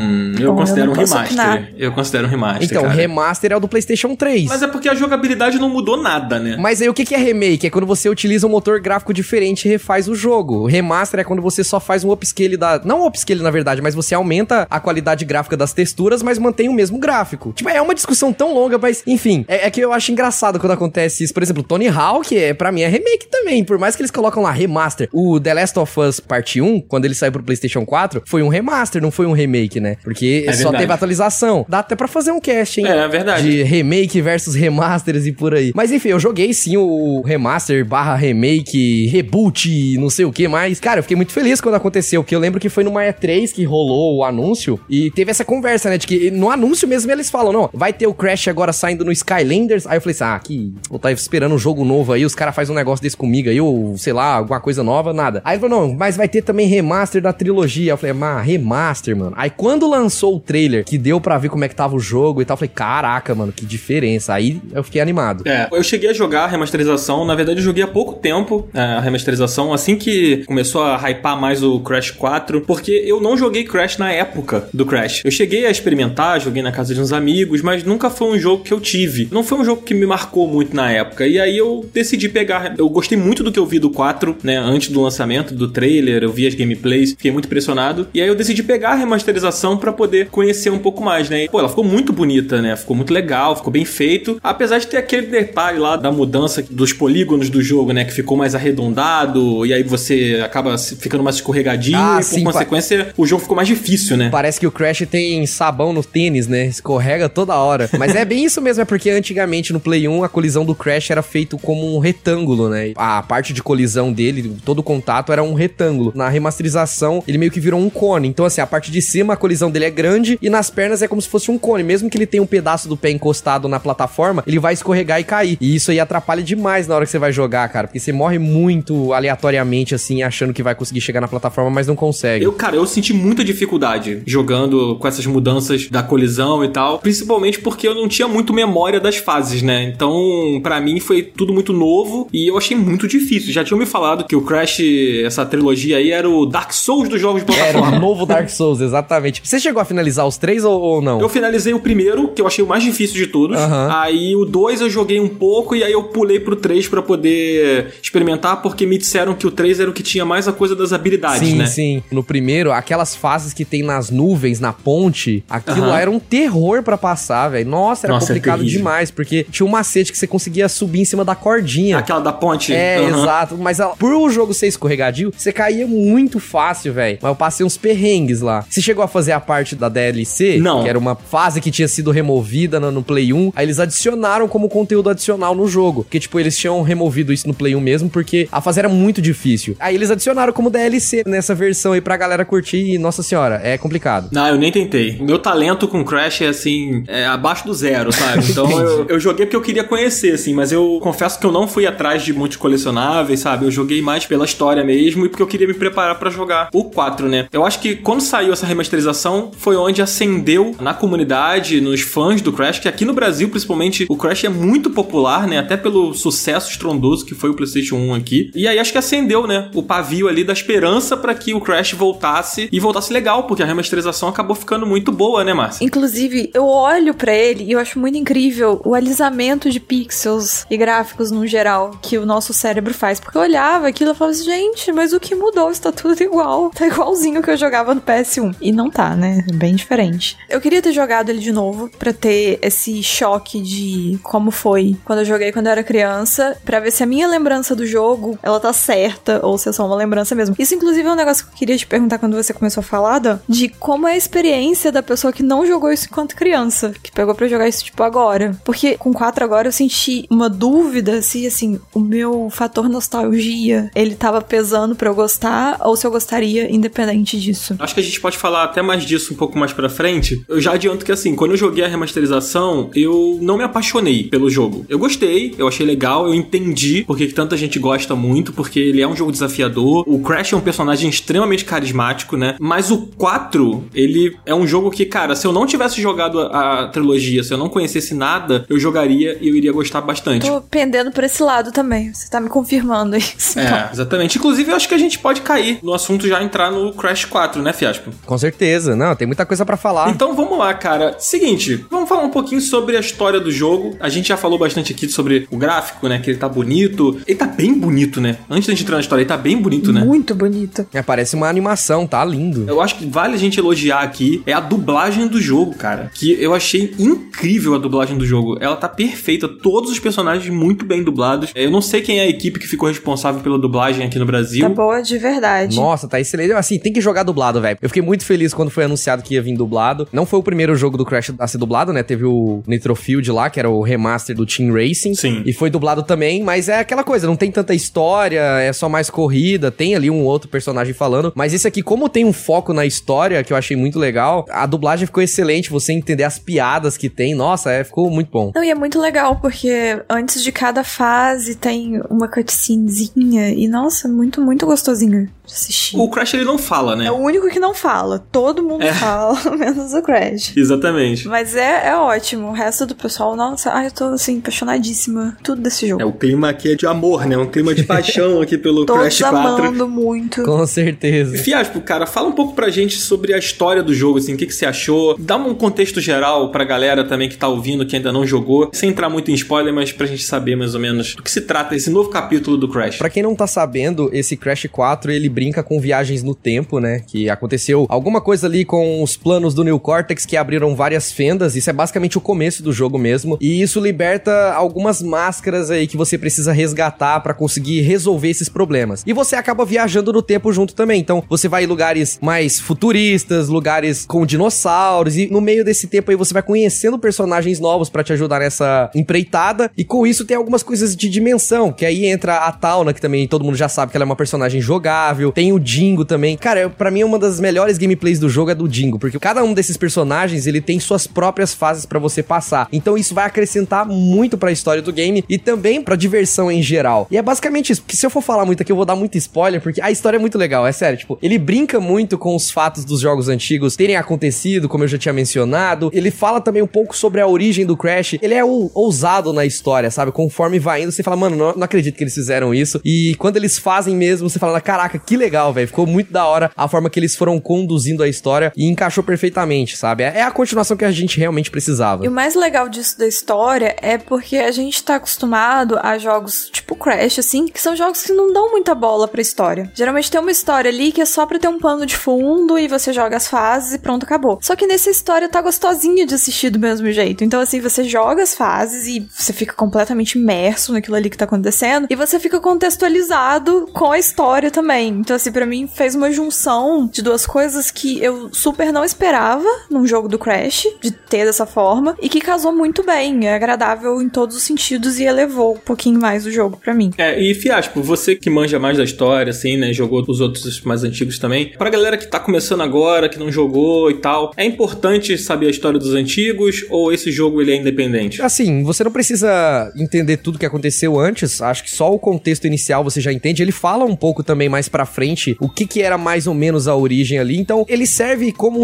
Eu considero um remaster. Eu considero um remaster, então, cara. remaster é o do PlayStation 3. Mas é porque a jogabilidade não mudou nada, né? Mas aí o que é remake? É quando você utiliza um motor gráfico diferente e refaz o jogo. Remaster é quando você só faz um upscale não um upscale, na verdade, mas você aumenta a qualidade gráfica das texturas, mas mantém o mesmo gráfico. Tipo, é uma discussão tão longa, mas, enfim, é que eu acho engraçado quando acontece isso. Por exemplo, Tony Hawk, pra mim, é remake também. Por mais que eles colocam lá remaster. O The Last of Us Parte 1, quando ele saiu pro PlayStation 4, foi um remaster, não foi um remake, né? Porque só teve atualização. Dá até pra fazer um cast, hein? É verdade. De remake versus remasters e por aí. Mas, enfim, eu joguei sim o remaster / remake, reboot, não sei o que mais. Cara, eu fiquei muito feliz quando aconteceu, porque eu lembro que foi numa E3 que rolou o anúncio e teve essa conversa, né? De que no anúncio mesmo eles falam, não, vai ter o Crash agora saindo no Skylanders. Aí eu falei assim, vou estar esperando um jogo novo aí, os caras fazem um negócio desse comigo aí, ou sei lá, alguma coisa nova, nada. Aí ele falou, não, mas vai ter também remaster da trilogia. Aí eu falei, remaster, mano. Aí quando lançou o trailer, que deu pra ver como é que tava o jogo e tal, eu falei, caraca, mano, que diferença. Aí eu fiquei animado. Eu cheguei a jogar a remasterização, na verdade eu joguei há pouco tempo a remasterização, assim que começou a hypar mais o Crash 4, porque eu não joguei Crash na época do Crash. Eu cheguei a experimentar, joguei na casa de uns amigos, mas nunca foi um jogo que eu tive. Não foi um jogo que me marcou muito na época. E aí eu decidi pegar. Eu gostei muito do que eu vi do 4, né? Antes do lançamento, do trailer, eu vi as gameplays, fiquei muito impressionado. E aí eu decidi pegar a remasterização pra poder conhecer um pouco mais, né? E, pô, ela ficou muito bonita, né? Ficou muito legal, ficou bem feito. Apesar de ter aquele detalhe lá da mudança dos polígonos do jogo, né? Que ficou mais arredondado, e aí você acaba ficando mais escorregadinho, e por consequência o jogo ficou mais difícil, né? Parece que o Crash tem sabão no tênis, né? Escorrega toda hora. Mas é bem isso mesmo, é porque antigamente no Play 1 a colisão do Crash era feito como um retângulo, né? A parte de colisão dele, todo o contato era um retângulo. Na remasterização, ele meio que virou um cone. Então, assim, a parte de cima, a colisão dele é grande e nas pernas é como se fosse um cone. Mesmo que ele tenha um pedaço do pé encostado na plataforma, ele vai escorregar e cair. E isso aí atrapalha demais na hora que você vai jogar, cara. Porque você morre muito aleatoriamente, assim, achando que vai conseguir chegar na plataforma, mas não consegue. Eu senti muita dificuldade jogando com essas mudanças da colisão e tal. Principalmente porque eu não tinha muito memória das fases, né? Então, pra mim, foi tudo muito novo e eu achei muito difícil. Já tinham me falado que o Crash, essa trilogia aí, era o Dark Souls dos jogos de plataforma. Era o novo Dark Souls, exatamente. Você chegou a finalizar os 3 ou não? Eu finalizei o primeiro, que eu achei o mais difícil de todos. Aí o 2 eu joguei um pouco e aí eu pulei pro 3 pra poder experimentar, porque me disseram que o 3 era o que tinha mais a coisa das habilidades, né? Sim. No primeiro, aquelas fases que tem nas nuvens, na ponte, aquilo lá era um terror pra passar, velho. Nossa, era complicado demais, porque tinha um macete que você conseguia subir em cima da cordinha. Aquela da ponte. Exato. Mas por o jogo ser escorregadio, você caía muito fácil, velho. Mas eu passei uns perrengues lá. Você chegou a fazer a parte da DLC? Não. Que era uma fase que tinha sido removida no Play 1. Aí eles adicionaram como conteúdo adicional no jogo. Porque, tipo, eles tinham removido isso no Play 1 mesmo, porque a fase era muito difícil. Aí eles adicionaram como DLC nessa versão aí pra galera curtir e, nossa senhora, é complicado. Não, eu nem tentei. Meu talento com Crash é, assim, abaixo do zero, sabe? Então eu joguei porque eu queria conhecer, assim, mas eu confesso que eu não fui atrás de muitos colecionáveis, sabe? Eu joguei mais pela história mesmo e porque eu queria me preparar pra jogar o 4, né? Eu acho que quando saiu essa remasterização foi onde acendeu na comunidade, nos fãs do Crash, que aqui no Brasil, principalmente, o Crash é muito popular, né? Até pelo sucesso estrondoso que foi o PlayStation 1 aqui. E aí acho que acendeu, né? O pavio ali da esperança pra que o Crash voltasse e voltasse legal, porque a remasterização acabou ficando muito boa, né, Márcia? Inclusive, eu olho pra ele e eu acho muito incrível o alisamento de pixels e gráficos no geral que o nosso cérebro faz. Porque eu olhava aquilo e falava assim, gente, mas o que mudou? Está tudo igual. Tá igualzinho que eu jogava no PS1. E não tá, né? É bem diferente. Eu queria ter jogado ele de novo pra ter esse choque de como foi quando eu joguei quando eu era criança, pra ver se a minha lembrança do jogo, ela tá certa ou se é só uma lembrança mesmo. Isso, inclusive, é um negócio que eu queria te perguntar quando você começou a falar, Dan, de como é a experiência da pessoa que não jogou isso enquanto criança, que pegou pra jogar isso, tipo, agora. Porque com 4 agora eu senti uma dúvida se, assim, o meu fator nostalgia, ele tava pesando pra eu gostar ou se eu gostaria independente disso. Acho que a gente pode falar até mais disso um pouco mais pra frente. Eu já adianto que, assim, quando eu joguei a remasterização, eu não me apaixonei pelo jogo. Eu gostei, eu achei legal, eu entendi porque que tanta gente gosta muito, porque ele é um jogo desafiador. O Crash é um personagem extremamente carismático, né? Mas o 4, ele é um jogo que, cara, se eu não tivesse jogado a trilogia, se eu não conhecesse nada, eu jogaria e eu iria gostar bastante. Tô pendendo por esse lado também. Você tá me confirmando isso. É, exatamente. Inclusive, eu acho que a gente pode cair no assunto já entrar no Crash 4, né, Fiasco? Com certeza. Não, tem muita coisa pra falar. Então, vamos lá, cara. Seguinte, vamos falar um pouquinho sobre a história do jogo. A gente já falou bastante aqui sobre o gráfico, né, que ele tá bonito. Ele tá bem bonito, né? Antes da gente entrar na história, ele tá bem bonito, né? Muito bonito. Parece uma animação, tá lindo. Eu acho que vale a gente elogiar aqui é a dublagem do jogo, cara. Que eu achei incrível a dublagem do jogo. Ela tá perfeita. Todos os personagens muito bem dublados. Eu não sei quem é a equipe que ficou responsável pela dublagem aqui no Brasil. Tá boa de verdade. Nossa, tá excelente. Assim, tem que jogar dublado, velho. Eu fiquei muito feliz quando foi anunciado que ia vir dublado. Não foi o primeiro jogo do Crash a ser dublado, né? Teve o Nitro Field lá, que era o remaster do Team Racing. Sim. E foi dublado também, mas é aquela coisa, não tem tanta história, é só mais corrida, tem ali um outro personagem falando. Mas esse aqui, como tem um foco na história, que eu achei muito legal, a dublagem ficou excelente, você entender as piadas que tem. Nossa, ficou muito bom. Não, e é muito legal, porque antes de cada fase tem uma cutscenezinha. E, nossa, muito, muito gostosinho de assistir. O Crash, ele não fala, né? É o único que não fala. Todo mundo fala, menos o Crash. Exatamente. Mas é ótimo. O resto do pessoal, nossa, eu tô, assim, apaixonadíssima. Tudo desse jogo. O clima aqui é de amor, né? Um clima de paixão aqui pelo Crash 4. Todos amando muito. Com certeza. Fiasco, cara, fala um pouco pra gente sobre a história do jogo, assim, o que você achou. Dá um contexto geral pra galera também que tá ouvindo, que ainda não jogou. Sem entrar muito em spoiler, mas pra gente saber mais ou menos do que se trata esse novo capítulo do Crash. Pra quem não tá sabendo, esse Crash 4, ele brinca com viagens no tempo, né? Que aconteceu alguma coisa ali com os planos do Neo Cortex que abriram várias fendas. Isso é basicamente o começo do jogo mesmo. E isso liberta algumas máscaras aí que você precisa resgatar pra conseguir resolver esses problemas. E você acaba viajando no tempo junto também. Então, você vai em lugares mais futuristas, lugares com dinossauros. E no meio desse tempo aí, você vai conhecendo personagens novos pra te ajudar nessa empreitada. E com isso tem algumas coisas de dimensão. Que aí entra a Tauna, que também todo mundo já sabe que ela é uma personagem jogável. Tem o Dingo também. Cara, pra mim uma das melhores gameplays do jogo é do Dingo, porque cada um desses personagens, ele tem suas próprias fases pra você passar. Então isso vai acrescentar muito pra história do game e também pra diversão em geral. E é basicamente isso, porque se eu for falar muito aqui, eu vou dar muito spoiler, porque a história é muito legal, é sério, tipo, ele brinca muito com os fatos dos jogos antigos terem acontecido, como eu já tinha mencionado. Ele fala também um pouco sobre a origem do Crash. Ele é ousado na história, sabe? Conforme vai indo, você fala, mano, não acredito que eles fizeram isso. E quando eles fazem mesmo, você fala, caraca, que legal, velho. Ficou muito da hora a forma que eles foram conduzindo a história e encaixou perfeitamente, sabe? É a continuação que a gente realmente precisava. E o mais legal disso da história é porque a gente tá acostumado a jogos tipo Crash, assim, que são jogos que não dão muita bola pra história. Geralmente tem uma história ali que é só pra ter um pano de fundo e você joga as fases e pronto, acabou. Só que nessa história tá gostosinha de assistir do mesmo jeito. Então, assim, você joga as fases e você fica completamente imerso naquilo ali que tá acontecendo e você fica contextualizado com a história também. Então, assim, pra mim fez uma junção de duas coisas que eu super não esperava num jogo do Crash, de ter dessa forma, e que casou muito bem. É agradável em todos os sentidos e elevou um pouquinho mais o jogo pra mim. E Fiasco, você que manja mais da história, assim, né, jogou os outros mais antigos também, pra galera que tá começando agora, que não jogou e tal, é importante saber a história dos antigos ou esse jogo ele é independente? Assim, você não precisa entender tudo que aconteceu antes, acho que só o contexto inicial você já entende. Ele fala um pouco também mais pra frente o que era mais ou menos a origem ali, então ele serve como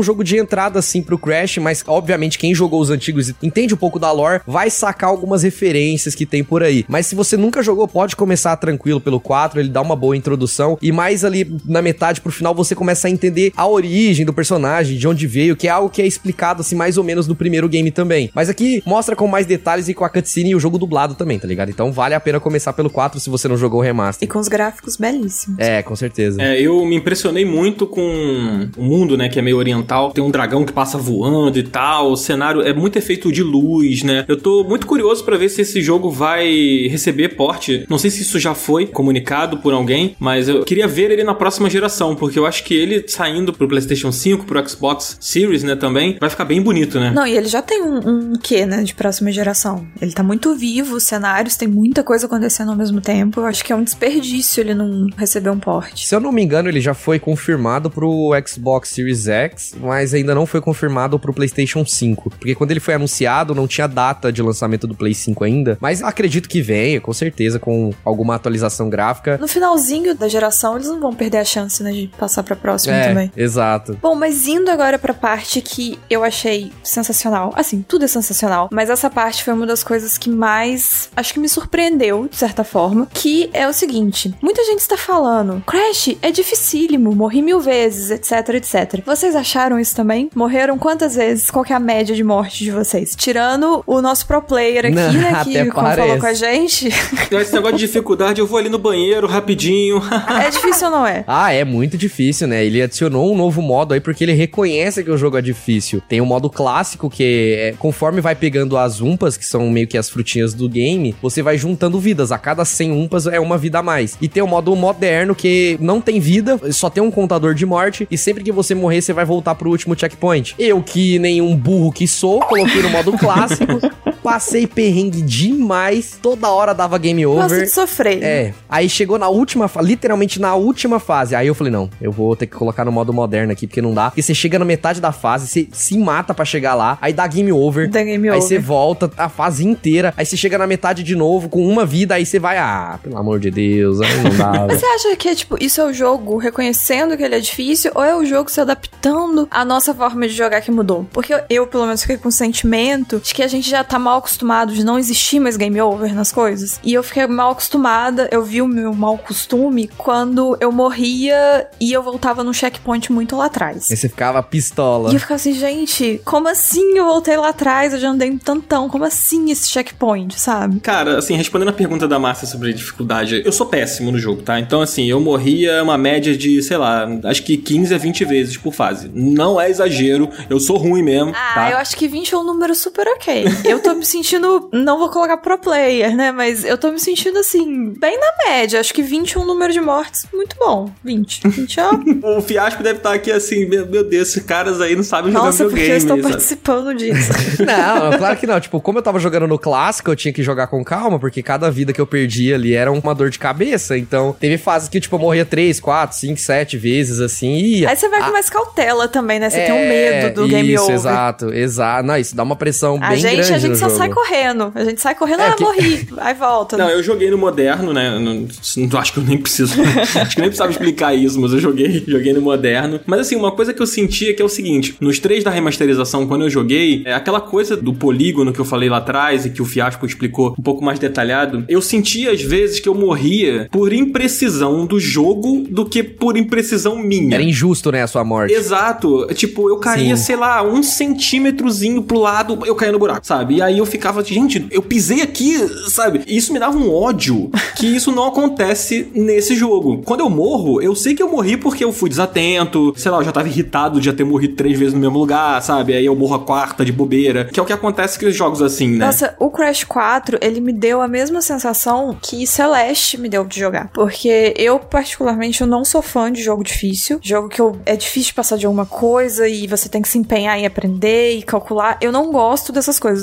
jogo de entrada, assim, pro Crash, mas, obviamente, quem jogou os antigos e entende um pouco da lore, vai sacar algumas referências que tem por aí. Mas se você nunca jogou, pode começar tranquilo pelo 4, ele dá uma boa introdução, e mais ali na metade pro final você começa a entender a origem do personagem, de onde veio, que é algo que é explicado, assim, mais ou menos no primeiro game também. Mas aqui mostra com mais detalhes e com a cutscene e o jogo dublado também, tá ligado? Então vale a pena começar pelo 4 se você não jogou o remaster. E com os gráficos belíssimos. É, com certeza. Eu me impressionei muito com o mundo, né, que é meio oriental. Tem um dragão que passa voando e tal. O cenário é muito efeito de luz, né? Eu tô muito curioso pra ver se esse jogo vai receber porte. Não sei se isso já foi comunicado por alguém, mas eu queria ver ele na próxima geração, porque eu acho que ele saindo pro PlayStation 5, pro Xbox Series, né, também, vai ficar bem bonito, né? Não, e ele já tem um quê, né, de próxima geração. Ele tá muito vivo, os cenários, tem muita coisa acontecendo ao mesmo tempo. Eu acho que é um desperdício ele não receber um porte. Se eu não me engano, ele já foi confirmado pro Xbox Series X, mas ainda não foi confirmado pro PlayStation 5. Porque quando ele foi anunciado, não tinha data de lançamento do Play 5 ainda. Mas acredito que venha, com certeza, com alguma atualização gráfica. No finalzinho da geração, eles não vão perder a chance, né, de passar pra próxima também. Exato. Bom, mas indo agora pra parte que eu achei sensacional. Assim, tudo é sensacional. Mas essa parte foi uma das coisas que mais, acho que me surpreendeu, de certa forma. Que é o seguinte. Muita gente está falando, Crash é dificílimo, morri 1000 vezes, etc, etc. Vocês acharam isso também? Morreram quantas vezes? Qual que é a média de morte de vocês? Tirando o nosso pro player aqui, não, né, que falou com a gente. Esse negócio de dificuldade, eu vou ali no banheiro rapidinho. É difícil ou não é? Ah, é muito difícil, né? Ele adicionou um novo modo aí porque ele reconhece que o jogo é difícil. Tem o modo clássico que conforme vai pegando as umpas, que são meio que as frutinhas do game, você vai juntando vidas. A cada 100 umpas é uma vida a mais. E tem o modo moderno que não tem vida, só tem um contador de morte e sempre que você morrer, você vai voltar pro último checkpoint. Eu, que nem um burro que sou, coloquei no modo clássico, passei perrengue demais, toda hora dava game over. Gosto de sofrer. Aí chegou na última, literalmente na última fase, aí eu falei, não, eu vou ter que colocar no modo moderno aqui, porque não dá. Porque você chega na metade da fase, você se mata pra chegar lá, aí dá game over. Aí você volta a fase inteira, aí você chega na metade de novo, com uma vida, aí você vai, pelo amor de Deus, aí não dá. Mas você acha que, tipo, isso é o jogo reconhecendo que ele é difícil, ou é o jogo se adaptando à nossa forma de jogar que mudou? Porque eu pelo menos, fiquei com o sentimento de que a gente já tá mal acostumado de não existir mais game over nas coisas. E eu fiquei mal acostumada, eu vi o meu mau costume quando eu morria e eu voltava num checkpoint muito lá atrás. Aí você ficava pistola. E eu ficava assim, gente, como assim eu voltei lá atrás? Eu já andei um tantão, como assim esse checkpoint, sabe? Cara, assim, respondendo a pergunta da Márcia sobre dificuldade, eu sou péssimo no jogo, tá? Então, assim, eu morria uma média de, sei lá, acho que 15 a 20 vezes por fase. Não é exagero, eu sou ruim mesmo, tá? Eu acho que 20 é um número super ok. Eu tô me sentindo, não vou colocar pro player, né? Mas eu tô me sentindo, assim, bem na média. Acho que 20 é um número de mortes muito bom. 20, ó. O Fiasco deve estar aqui assim, meu Deus, esses caras aí não sabem jogar videogame. Nossa, porque eu estou participando disso. Não, claro que não. Tipo, como eu tava jogando no clássico, eu tinha que jogar com calma, porque cada vida que eu perdia ali era uma dor de cabeça. Então, teve fases que, tipo, eu morria 3, 4, 5, 7 vezes, assim, e... Aí você vai com mais cautela também, né? Você tem um medo do game over. Exato. Não, isso dá uma pressão bem grande A gente no só jogo. sai correndo. A gente sai correndo, morri. Aí volta. Não, eu joguei no moderno, né? Não acho que eu nem preciso... acho que nem precisava explicar isso, mas eu joguei no moderno. Mas assim, uma coisa que eu sentia que é o seguinte, nos 3 da remasterização, quando eu joguei, aquela coisa do polígono que eu falei lá atrás e que o Fiasco explicou um pouco mais detalhado, eu sentia às vezes que eu morria por imprecisão do jogo do que por imprecisão minha. Era injusto, né, a sua morte. Exato. Tipo, eu caía, sei lá, 1 centímetrozinho pro lado, eu caía no buraco, sabe? E aí eu ficava, gente, eu pisei aqui, sabe? E isso me dava um ódio que isso não acontece nesse jogo. Quando eu morro, eu sei que eu morri porque eu fui desatento, sei lá, eu já tava irritado de já ter morrido 3 vezes no mesmo lugar, sabe? Aí eu morro a 4ª de bobeira, que é o que acontece com os jogos assim, né? Nossa, o Crash 4, ele me deu a mesma sensação que Celeste me deu de jogar. Porque eu, particularmente, eu não sou fã de jogo difícil. Jogo que é difícil de passar de alguma coisa e você tem que se empenhar em aprender e calcular. Eu não gosto dessas coisas. Eu sou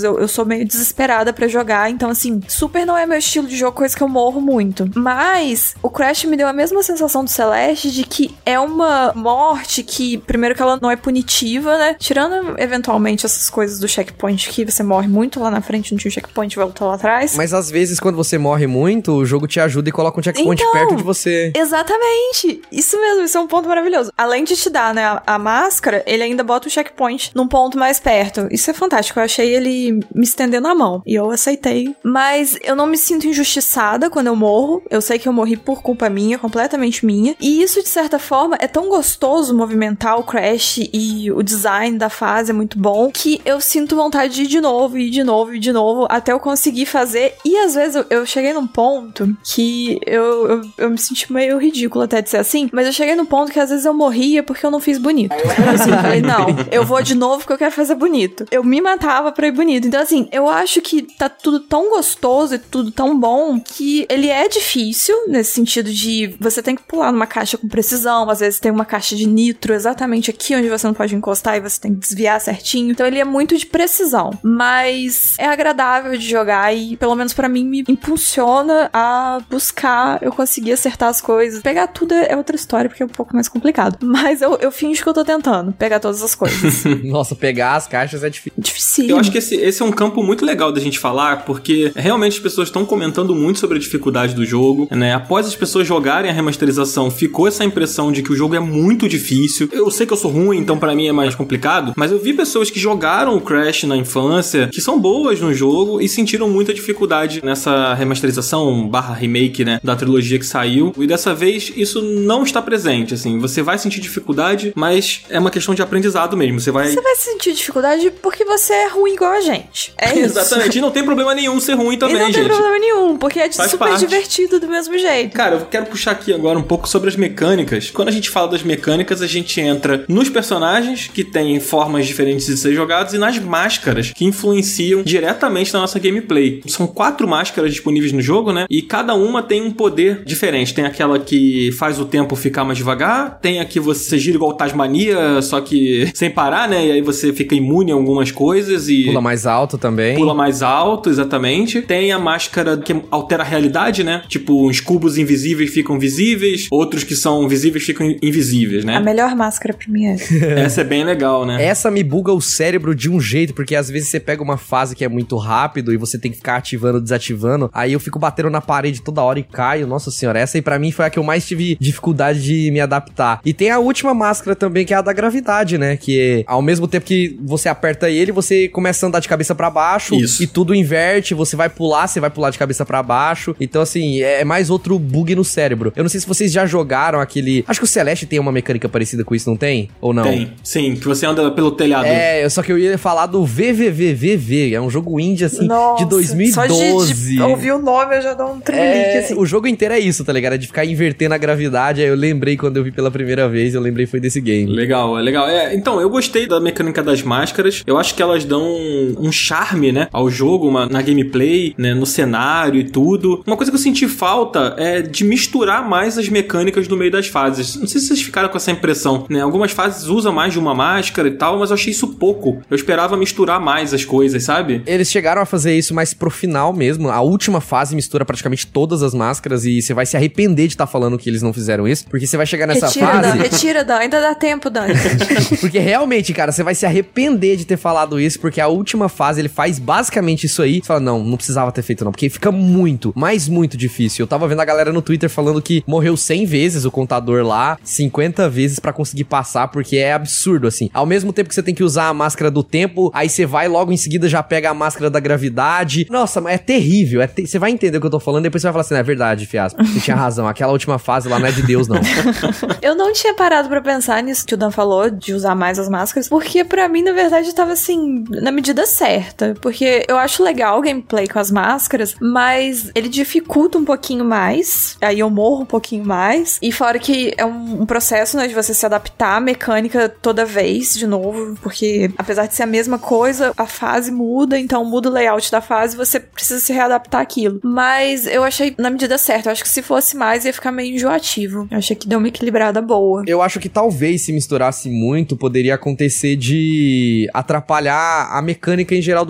tô meio desesperada pra jogar, então assim, super não é meu estilo de jogo, coisa que eu morro muito. Mas o Crash me deu a mesma sensação do Celeste de que é uma morte que, primeiro que ela não é punitiva, né? Tirando eventualmente essas coisas do checkpoint que você morre muito lá na frente, não tinha um checkpoint, volta lá atrás. Mas às vezes quando você morre muito, o jogo te ajuda e coloca um checkpoint então, perto de você. Exatamente! Isso mesmo, isso é um ponto maravilhoso. Além de te dar, né, a máscara, ele ainda bota o checkpoint num ponto mais perto. Isso é fantástico, eu achei ele me estendendo a mão. E eu aceitei. Mas eu não me sinto injustiçada quando eu morro. Eu sei que eu morri por culpa minha, completamente minha. E isso, de certa forma, é tão gostoso movimentar o Crash e o design da fase é muito bom, que eu sinto vontade de ir de novo, e de novo, e de novo, até eu conseguir fazer. E às vezes eu cheguei num ponto que eu me senti meio ridículo até de ser assim, mas eu cheguei num ponto que às vezes eu morria porque eu não fiz bonito. Assim, eu falei, não, eu vou de novo porque eu quero fazer bonito. Eu me matava pra ir bonito. Então assim, eu acho que tá tudo tão gostoso e tudo tão bom que ele é difícil, nesse sentido de você tem que pular numa caixa com precisão, às vezes tem uma caixa de nitro exatamente aqui onde você não pode encostar e você tem que desviar certinho. Então ele é muito de precisão, mas é agradável de jogar e pelo menos pra mim me impulsiona a buscar eu conseguir acertar as coisas. Pegar tudo é outra história porque é um pouco mais complicado, mas eu finjo que eu tô tentando pegar todas as coisas. Nossa, pegar as caixas é difícil. Difícil. Eu acho que esse é um campo muito legal da gente falar, porque realmente as pessoas estão comentando muito sobre a dificuldade do jogo, né? Após as pessoas jogarem a remasterização, ficou essa impressão de que o jogo é muito difícil. Eu sei que eu sou ruim, então pra mim é mais complicado, mas eu vi pessoas que jogaram o Crash na infância, que são boas no jogo e sentiram muita dificuldade nessa remasterização / remake, né, da trilogia que saiu. E dessa vez isso não está presente, assim. Você vai sentir dificuldade, mas é uma questão de aprendizado mesmo. Você vai sentir dificuldade porque você é ruim igual a gente. É isso. Exatamente. E não tem problema nenhum ser ruim também, gente. E não tem problema nenhum, porque é Faz super parte. divertido do mesmo jeito. Cara, eu quero puxar aqui agora um pouco sobre as mecânicas. Quando a gente fala das mecânicas, a gente entra nos personagens, que têm formas diferentes de ser jogados, e nas máscaras, que influenciam diretamente na nossa gameplay. São 4 máscaras disponíveis no jogo, né? E cada uma tem um poder diferente. Tem aquela que faz o tempo ficar mais devagar, tem a que você gira igual Tasmania, só que sem parar, né? E aí você fica imune a algumas coisas e... Pula mais alto também. Pula mais alto, exatamente. Tem a máscara que altera a realidade, né? Tipo, uns cubos invisíveis ficam visíveis, outros que são visíveis ficam invisíveis, né? A melhor máscara pra mim é essa. Essa é bem legal, né? Essa me buga o cérebro de um jeito, porque às vezes você pega uma fase que é muito rápido e você tem que ficar ativando, desativando, aí eu fico batendo na parede toda hora e caio. Nossa senhora, essa aí pra mim foi a que eu mais tive dificuldade de me adaptar. E tem a última máscara também, que é a da gravidade, né? Que ao mesmo tempo que você aperta ele, você começa a andar de cabeça pra baixo. Isso. E tudo inverte, você vai pular de cabeça pra baixo. Então assim, é mais outro bug no cérebro. Eu não sei se vocês já jogaram aquele... Acho que o Celeste tem uma mecânica parecida com isso, não tem? Ou não? Tem, sim, que você anda pelo telhado. É, só que eu ia falar do VVVVV, é um jogo indie, assim, Nossa, de 2012. Só de ouvir o nome eu já dou um tremelique, assim. O jogo inteiro é isso, tá ligado? É de ficar invertendo a gravidade. Aí eu lembrei quando eu vi pela primeira vez, eu lembrei foi desse game. Legal, é legal. Então, eu gostei da mecânica das máscaras. Eu acho que elas dão um charme, né, ao jogo, na gameplay, né, no cenário e tudo. Uma coisa que eu senti falta é de misturar mais as mecânicas no meio das fases. Não sei se vocês ficaram com essa impressão, né? Algumas fases usam mais de uma máscara e tal, mas eu achei isso pouco. Eu esperava misturar mais as coisas, sabe? Eles chegaram a fazer isso mais pro final mesmo. A última fase mistura praticamente todas as máscaras e você vai se arrepender de estar falando que eles não fizeram isso, porque você vai chegar nessa fase... Retira, Dan. Ainda dá tempo, Dan. Porque realmente, cara, você vai se arrepender de ter falado isso, porque a última fase ele faz basicamente isso aí. Você fala, não precisava ter feito não, porque fica muito, mas muito difícil. Eu tava vendo a galera no Twitter falando que morreu 100 vezes o contador lá, 50 vezes pra conseguir passar, porque é absurdo, assim. Ao mesmo tempo que você tem que usar a máscara do tempo, aí você vai logo em seguida já pega a máscara da gravidade. Nossa, mas é terrível. Você vai entender o que eu tô falando, depois você vai falar assim, é verdade, fiasco. Você tinha razão, aquela última fase lá não é de Deus, não. Eu não tinha parado pra pensar nisso que o Dan falou, de usar mais as máscaras, porque pra mim, na verdade, tava assim, na medida certa. Porque eu acho legal o gameplay com as máscaras, mas ele dificulta um pouquinho mais, aí eu morro um pouquinho mais, e fora que é um processo, né, de você se adaptar à mecânica toda vez, de novo, porque apesar de ser a mesma coisa, a fase muda, então muda o layout da fase, você precisa se readaptar àquilo. Mas eu achei na medida certa, eu acho que se fosse mais ia ficar meio enjoativo. Eu achei que deu uma equilibrada boa. Eu acho que talvez se misturasse muito, poderia acontecer de atrapalhar a mecânica em geral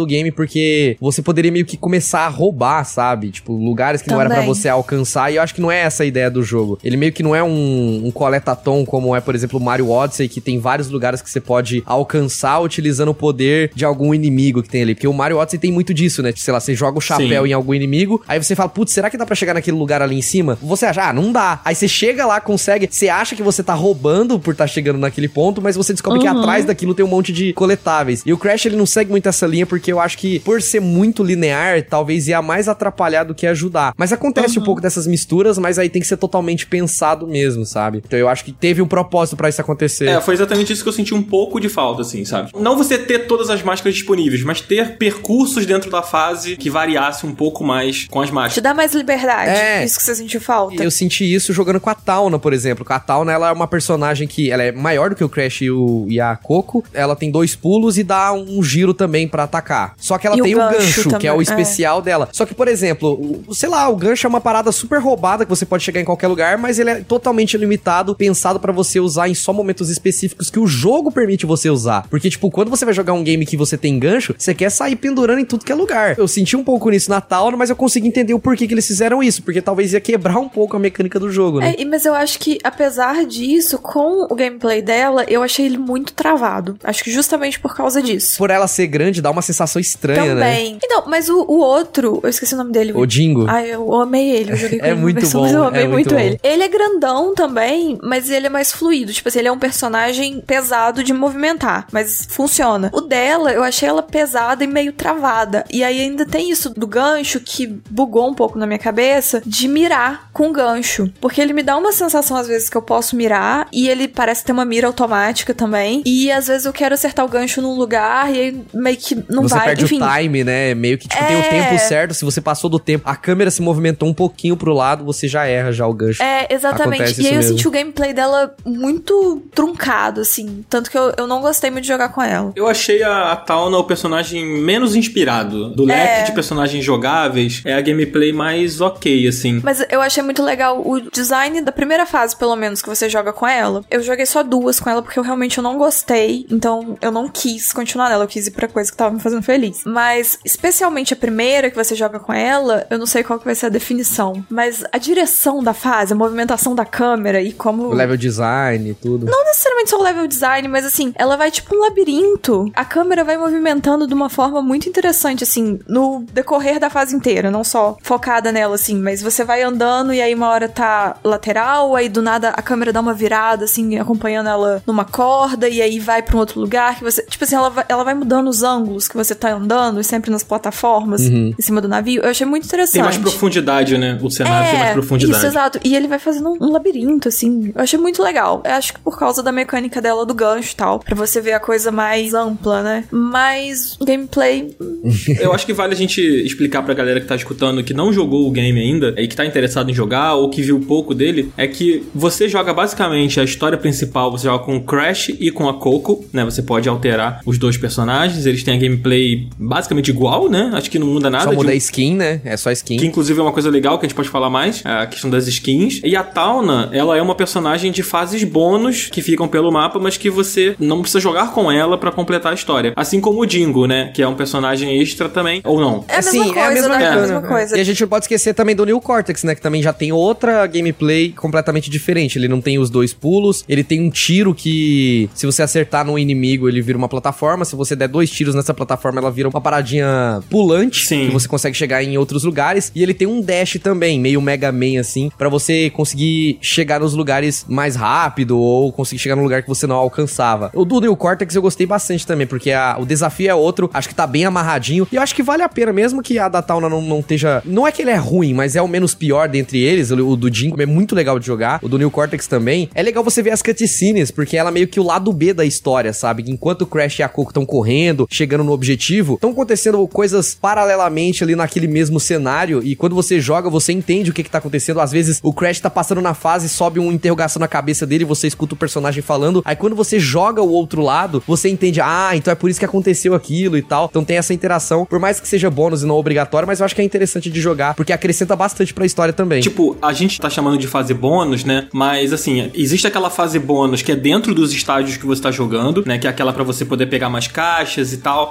do game, porque você poderia meio que começar a roubar, sabe? Tipo, lugares que não era pra você alcançar, e eu acho que não é essa a ideia do jogo. Ele meio que não é um coleta-tom, como é, por exemplo, o Mario Odyssey, que tem vários lugares que você pode alcançar utilizando o poder de algum inimigo que tem ali. Porque o Mario Odyssey tem muito disso, né? Sei lá, você joga o chapéu em algum inimigo, aí você fala, putz, será que dá pra chegar naquele lugar ali em cima? Você acha, não dá. Aí você chega lá, consegue, você acha que você tá roubando por estar chegando naquele ponto, mas você descobre que atrás daquilo tem um monte de coletáveis. E o Crash, ele não segue muito essa linha, porque eu acho que, por ser muito linear, talvez ia mais atrapalhar do que ajudar. Mas acontece um pouco dessas misturas, mas aí tem que ser totalmente pensado mesmo, sabe? Então eu acho que teve um propósito pra isso acontecer. Foi exatamente isso que eu senti um pouco de falta, assim, sabe? Não você ter todas as máscaras disponíveis, mas ter percursos dentro da fase que variasse um pouco mais com as máscaras. Te dá mais liberdade. Isso que você sentiu falta. Eu senti isso jogando com a Tauna, por exemplo. A Tauna, ela é uma personagem que ela é maior do que o Crash e a Coco. Ela tem 2 pulos e dá um giro também pra atacar. Só que ela tem o gancho também, que é o especial dela. Só que, por exemplo, sei lá, o gancho é uma parada super roubada que você pode chegar em qualquer lugar, mas ele é totalmente limitado, pensado pra você usar em só momentos específicos que o jogo permite você usar. Porque, tipo, quando você vai jogar um game que você tem gancho, você quer sair pendurando em tudo que é lugar. Eu senti um pouco nisso na Tauna, mas eu consegui entender o porquê que eles fizeram isso, porque talvez ia quebrar um pouco a mecânica do jogo, né? Mas eu acho que, apesar disso, com o gameplay dela, eu achei ele muito travado. Acho que justamente por causa disso. Por ela ser grande, dá uma sensação estranha, também. Né? Então, mas o outro, eu esqueci o nome dele. O Dingo. Eu amei ele, eu joguei com ele muito bom, mas eu amei muito bom. ele. Ele é grandão também, mas ele é mais fluido. Tipo assim, ele é um personagem pesado de movimentar, mas funciona. O dela, eu achei ela pesada e meio travada. E aí ainda tem isso do gancho que bugou um pouco na minha cabeça, de mirar com gancho. Porque ele me dá uma sensação, às vezes, que eu posso mirar, e ele parece ter uma mira automática também. E às vezes eu quero acertar o gancho num lugar, e aí meio que não você vai. Você perde o time, né? Meio que, tipo, tem o tempo certo. Se você passou do tempo, a câmera se movimentou um pouquinho pro lado, você já erra já o gancho. Exatamente. Acontece e aí eu mesmo. senti o gameplay dela muito truncado, assim. Tanto que eu não gostei muito de jogar com ela. Eu achei a Tauna o personagem menos inspirado. Do leque de personagens jogáveis, é a gameplay mais ok, assim. Mas eu achei muito legal o design da primeira fase, pelo menos, que você joga com ela. Eu joguei só 2 com ela, porque eu realmente não gostei. Então, eu não quis continuar nela. Eu quis ir pra coisa que tava me fazendo feliz. Mas, especialmente a primeira que você joga com ela, eu não sei qual que vai ser a definição. Mas a direção da fase, a movimentação da câmera e como... O level design e tudo. Não necessariamente só o level design, mas assim, ela vai tipo um labirinto. A câmera vai movimentando de uma forma muito interessante, assim, no decorrer da fase inteira. Não só focada nela, assim, mas você vai andando e aí uma hora tá lateral, aí do nada a câmera dá uma virada, assim, acompanhando ela numa corda, e aí vai pra um outro lugar que você... Tipo assim, ela vai mudando os ângulos que você tá andando, e sempre nas plataformas, em cima do navio. Eu achei muito interessante. Tem mais profundidade, né? O cenário tem mais profundidade. Isso, exato. E ele vai fazendo um labirinto, assim. Eu achei muito legal. Eu acho que por causa da mecânica dela do gancho e tal, pra você ver a coisa mais ampla, né? Mas o gameplay... Eu acho que vale a gente explicar pra galera que tá escutando que não jogou o game ainda e que tá interessado em jogar ou que viu pouco dele, é que você joga basicamente a história principal, você joga com o Crash e com a Coco, né? Você pode alterar os 2 personagens, eles têm a gameplay basicamente igual, né? Acho que não muda nada. Só muda a skin, né? É só skin. Que inclusive é uma coisa legal que a gente pode falar mais, a questão das skins. E a Tauna, ela é uma personagem de fases bônus que ficam pelo mapa, mas que você não precisa jogar com ela pra completar a história. Assim como o Dingo, né? Que é um personagem extra também, ou não. É a mesma coisa. E a gente não pode esquecer também do New Cortex, né? Que também já tem outra gameplay completamente diferente. Ele não tem os 2 pulos, ele tem um tiro que, se você acertar no inimigo, ele vira uma plataforma. Se você der 2 tiros nessa plataforma, ela vira uma paradinha pulante. Sim. Que você consegue chegar em outros lugares. E ele tem um dash também, meio Mega Man, assim, pra você conseguir chegar nos lugares mais rápido ou conseguir chegar num lugar que você não alcançava. O do New Cortex eu gostei bastante também, porque o desafio é outro, acho que tá bem amarradinho. E eu acho que vale a pena, mesmo que a da Tauna não esteja... Não é que ele é ruim, mas é o menos pior dentre eles. O do Dingo é muito legal de jogar. O do New Cortex também. É legal você ver as cutscenes, porque ela é meio que o lado B da história, sabe? Enquanto o Crash e a Coco estão correndo, chegando no objetivo, estão acontecendo coisas paralelamente ali naquele mesmo cenário. E quando você joga, você entende o que tá acontecendo. Às vezes o Crash tá passando na fase, sobe uma interrogação na cabeça dele, você escuta o personagem falando. Aí quando você joga o outro lado, você entende, então é por isso que aconteceu aquilo e tal. Então tem essa interação, por mais que seja bônus e não obrigatório, mas eu acho que é interessante de jogar, porque acrescenta bastante pra história também. Tipo, a gente tá chamando de fase bônus, né? Mas assim, existe aquela fase bônus que é dentro dos estádios que você tá jogando, né? Que é aquela pra você poder pegar mais caixas e tal. Aquilo ali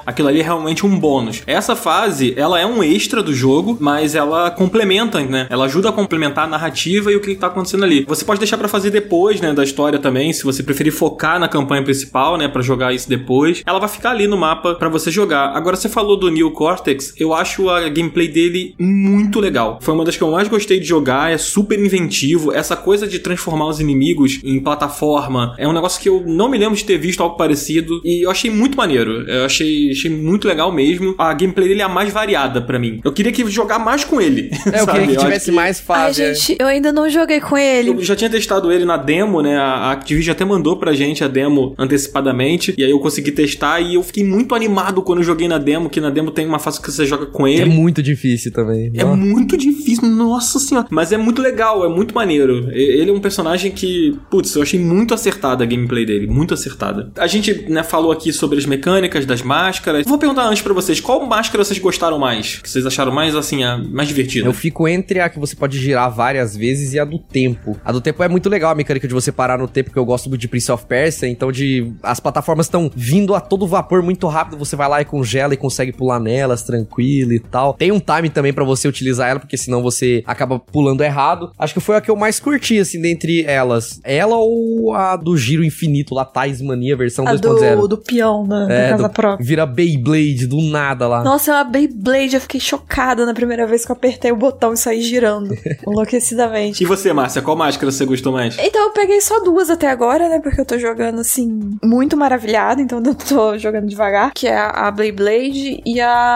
é realmente um bônus. Essa fase, ela é um extra do jogo, mas ela complementa, né? Ela ajuda a complementar a narrativa e o que tá acontecendo ali. Você pode deixar pra fazer depois, né, da história também, se você preferir focar na campanha principal, né, pra jogar isso depois. Ela vai ficar ali no mapa pra você jogar. Agora, você falou do Neo Cortex, eu acho a gameplay dele muito legal. Foi uma das que eu mais gostei de jogar, é super inventivo. Essa coisa de transformar os inimigos em plataforma é um negócio que eu não me lembro de ter visto algo parecido e eu achei muito maneiro. Eu achei muito legal mesmo. A gameplay dele é a mais variada pra mim. Eu queria que jogar mais com ele. Eu queria que tivesse mais fase. Ai, gente, eu ainda não joguei com ele. Eu já tinha testado ele na demo, né? A Activision até mandou pra gente a demo antecipadamente. E aí eu consegui testar e eu fiquei muito animado quando eu joguei na demo, que na demo tem uma fase que você joga com ele. É muito difícil também. É muito difícil, nossa senhora. Mas é muito legal, é muito maneiro. Ele é um personagem que, putz, eu achei muito acertada a gameplay dele, muito acertada. A gente, né, falou aqui sobre as mecânicas das máscaras. Vou perguntar antes pra vocês, qual máscara vocês gostaram mais? Que vocês acharam mais, assim, a mais divertida? Eu fico entre a que você pode girar várias vezes e a do tempo. A do tempo é muito legal, a mecânica de você parar no tempo, que eu gosto muito de Prince of Persia, então as plataformas estão vindo a todo vapor muito rápido, você vai lá e congela e consegue pular nelas tranquilo e tal. Tem um time também pra você utilizar ela, porque senão você acaba pulando errado. Acho que foi a que eu mais curti, assim, dentre elas. Ela ou a do giro infinito lá, Tasmania, versão 2.0. Do peão da casa própria. Vira Beyblade do nada lá. Nossa, é uma Beyblade, eu fiquei chocada na primeira vez que eu apertei o botão e saí girando, enlouquecidamente. E você, Márcia, qual máscara você gostou mais? Então eu peguei só 2 até agora, né, porque eu tô jogando, assim, muito maravilhada, então eu tô jogando devagar, que é a Beyblade e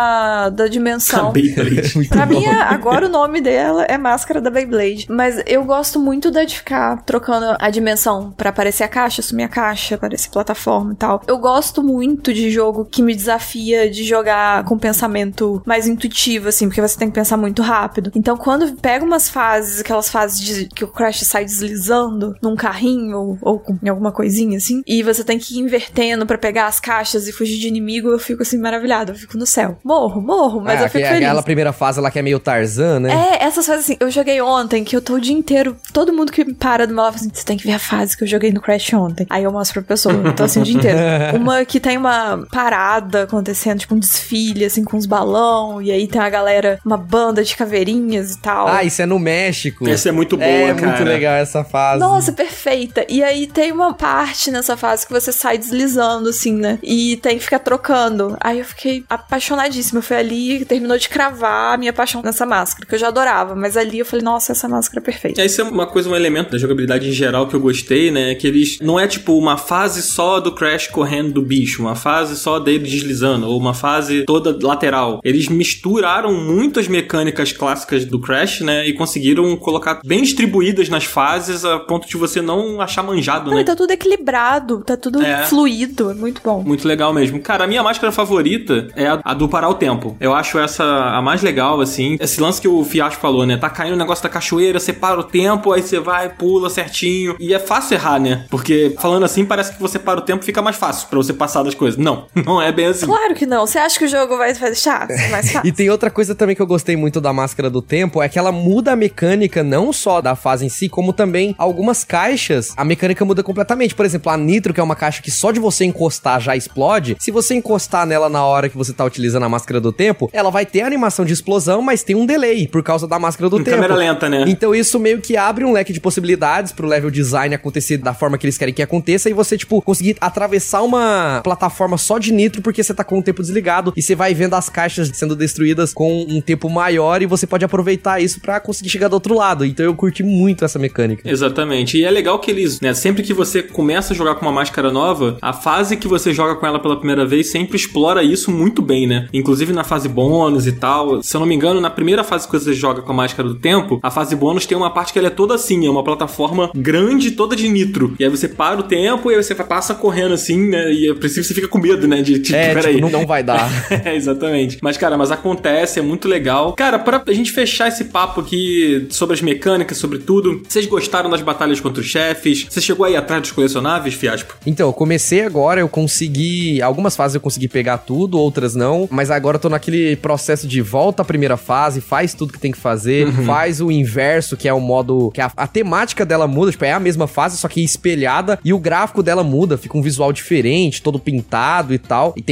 a da dimensão. A Beyblade. Pra mim, agora o nome dela é Máscara da Beyblade, mas eu gosto muito de ficar trocando a dimensão pra aparecer a caixa, sumir a caixa, aparecer plataforma e tal. Eu gosto muito de jogo que me desafia de jogar com pensamento mais intuitivo, assim, porque você tem que pensar muito rápido. Então, quando pega umas fases, aquelas fases que o Crash sai deslizando num carrinho ou em alguma coisinha, assim, e você tem que ir invertendo pra pegar as caixas e fugir de inimigo, eu fico, assim, maravilhada. Eu fico no céu. Morro, mas eu fico feliz. Aquela primeira fase lá que é meio Tarzan, né? Essas fases, assim, eu joguei ontem, que eu tô o dia inteiro, todo mundo que me para do meu lado fala assim, você tem que ver a fase que eu joguei no Crash ontem. Aí eu mostro pra pessoa, eu tô assim o dia inteiro. Uma que tem uma parada acontecendo, tipo um desfile, assim, com uns balão, e aí tem a galera, uma banda de caveirinhas e tal. Ah, isso é no México. Essa é muito boa, cara. É muito legal essa fase. Nossa, perfeita. E aí tem uma parte nessa fase que você sai deslizando, assim, né? E tem que ficar trocando. Aí eu fiquei apaixonadíssima. Eu fui ali, terminou de cravar a minha paixão nessa máscara, que eu já adorava. Mas ali eu falei, nossa, essa máscara é perfeita. Isso é uma coisa, um elemento da jogabilidade em geral que eu gostei, né? Que eles... Não é tipo uma fase só do Crash correndo do bicho, uma fase só dele deslizando, ou uma fase toda lateral. Eles misturaram muitas mecânicas clássicas do Crash, né? E conseguiram colocar bem distribuídas nas fases a ponto de você não achar manjado, né? Tá tudo equilibrado, tá tudo fluido, é muito bom. Muito legal mesmo. Cara, a minha máscara favorita é a do parar o tempo. Eu acho essa a mais legal, assim. Esse lance que o Fiasco falou, né? Tá caindo o negócio da cachoeira, você para o tempo, aí você vai, pula certinho. E é fácil errar, né? Porque falando assim, parece que você para o tempo, fica mais fácil pra você passar das coisas. Não, não é bem assim. Claro que não. Você acha que o jogo vai deixar mais fácil? E tem outra coisa também que eu gostei muito da máscara do tempo, é que ela muda a mecânica não só da fase em si, como também algumas caixas, a mecânica muda completamente. Por exemplo, a Nitro, que é uma caixa que só de você encostar já explode, se você encostar nela na hora que você tá utilizando a máscara do tempo, ela vai ter a animação de explosão, mas tem um delay por causa da máscara do tempo. Câmera lenta, né? Então isso meio que abre um leque de possibilidades pro level design acontecer da forma que eles querem que aconteça e você, tipo, conseguir atravessar uma plataforma só de Nitro porque você tá com o tempo desligado e você vai vendo as caixas sendo destruídas com um tempo maior e você pode aproveitar isso pra conseguir chegar do outro lado. Então eu curti muito essa mecânica. Exatamente. E é legal que eles, né, sempre que você começa a jogar com uma máscara nova, a fase que você joga com ela pela primeira vez sempre explora isso muito bem, né? Inclusive na fase bônus e tal. Se eu não me engano, na primeira fase que você joga com a máscara do tempo, a fase bônus tem uma parte que ela é toda assim, é uma plataforma grande, toda de nitro. E aí você para o tempo e aí você passa correndo assim, né? E a princípio você fica com medo, né? De tipo, peraí. Tipo, não vai dar. Exatamente. Mas, cara, acontece, é muito legal. Cara, pra gente fechar esse papo aqui sobre as mecânicas, sobre tudo, vocês gostaram das batalhas contra os chefes? Você chegou aí atrás dos colecionáveis, Fiaspo? Então, eu comecei agora, eu consegui... Algumas fases eu consegui pegar tudo, outras não. Mas agora eu tô naquele processo de volta à primeira fase, faz tudo que tem que fazer, faz o inverso, que é o modo... que a temática dela muda, tipo, é a mesma fase, só que espelhada, e o gráfico dela muda, fica um visual diferente, todo pintado e tal. E tem outras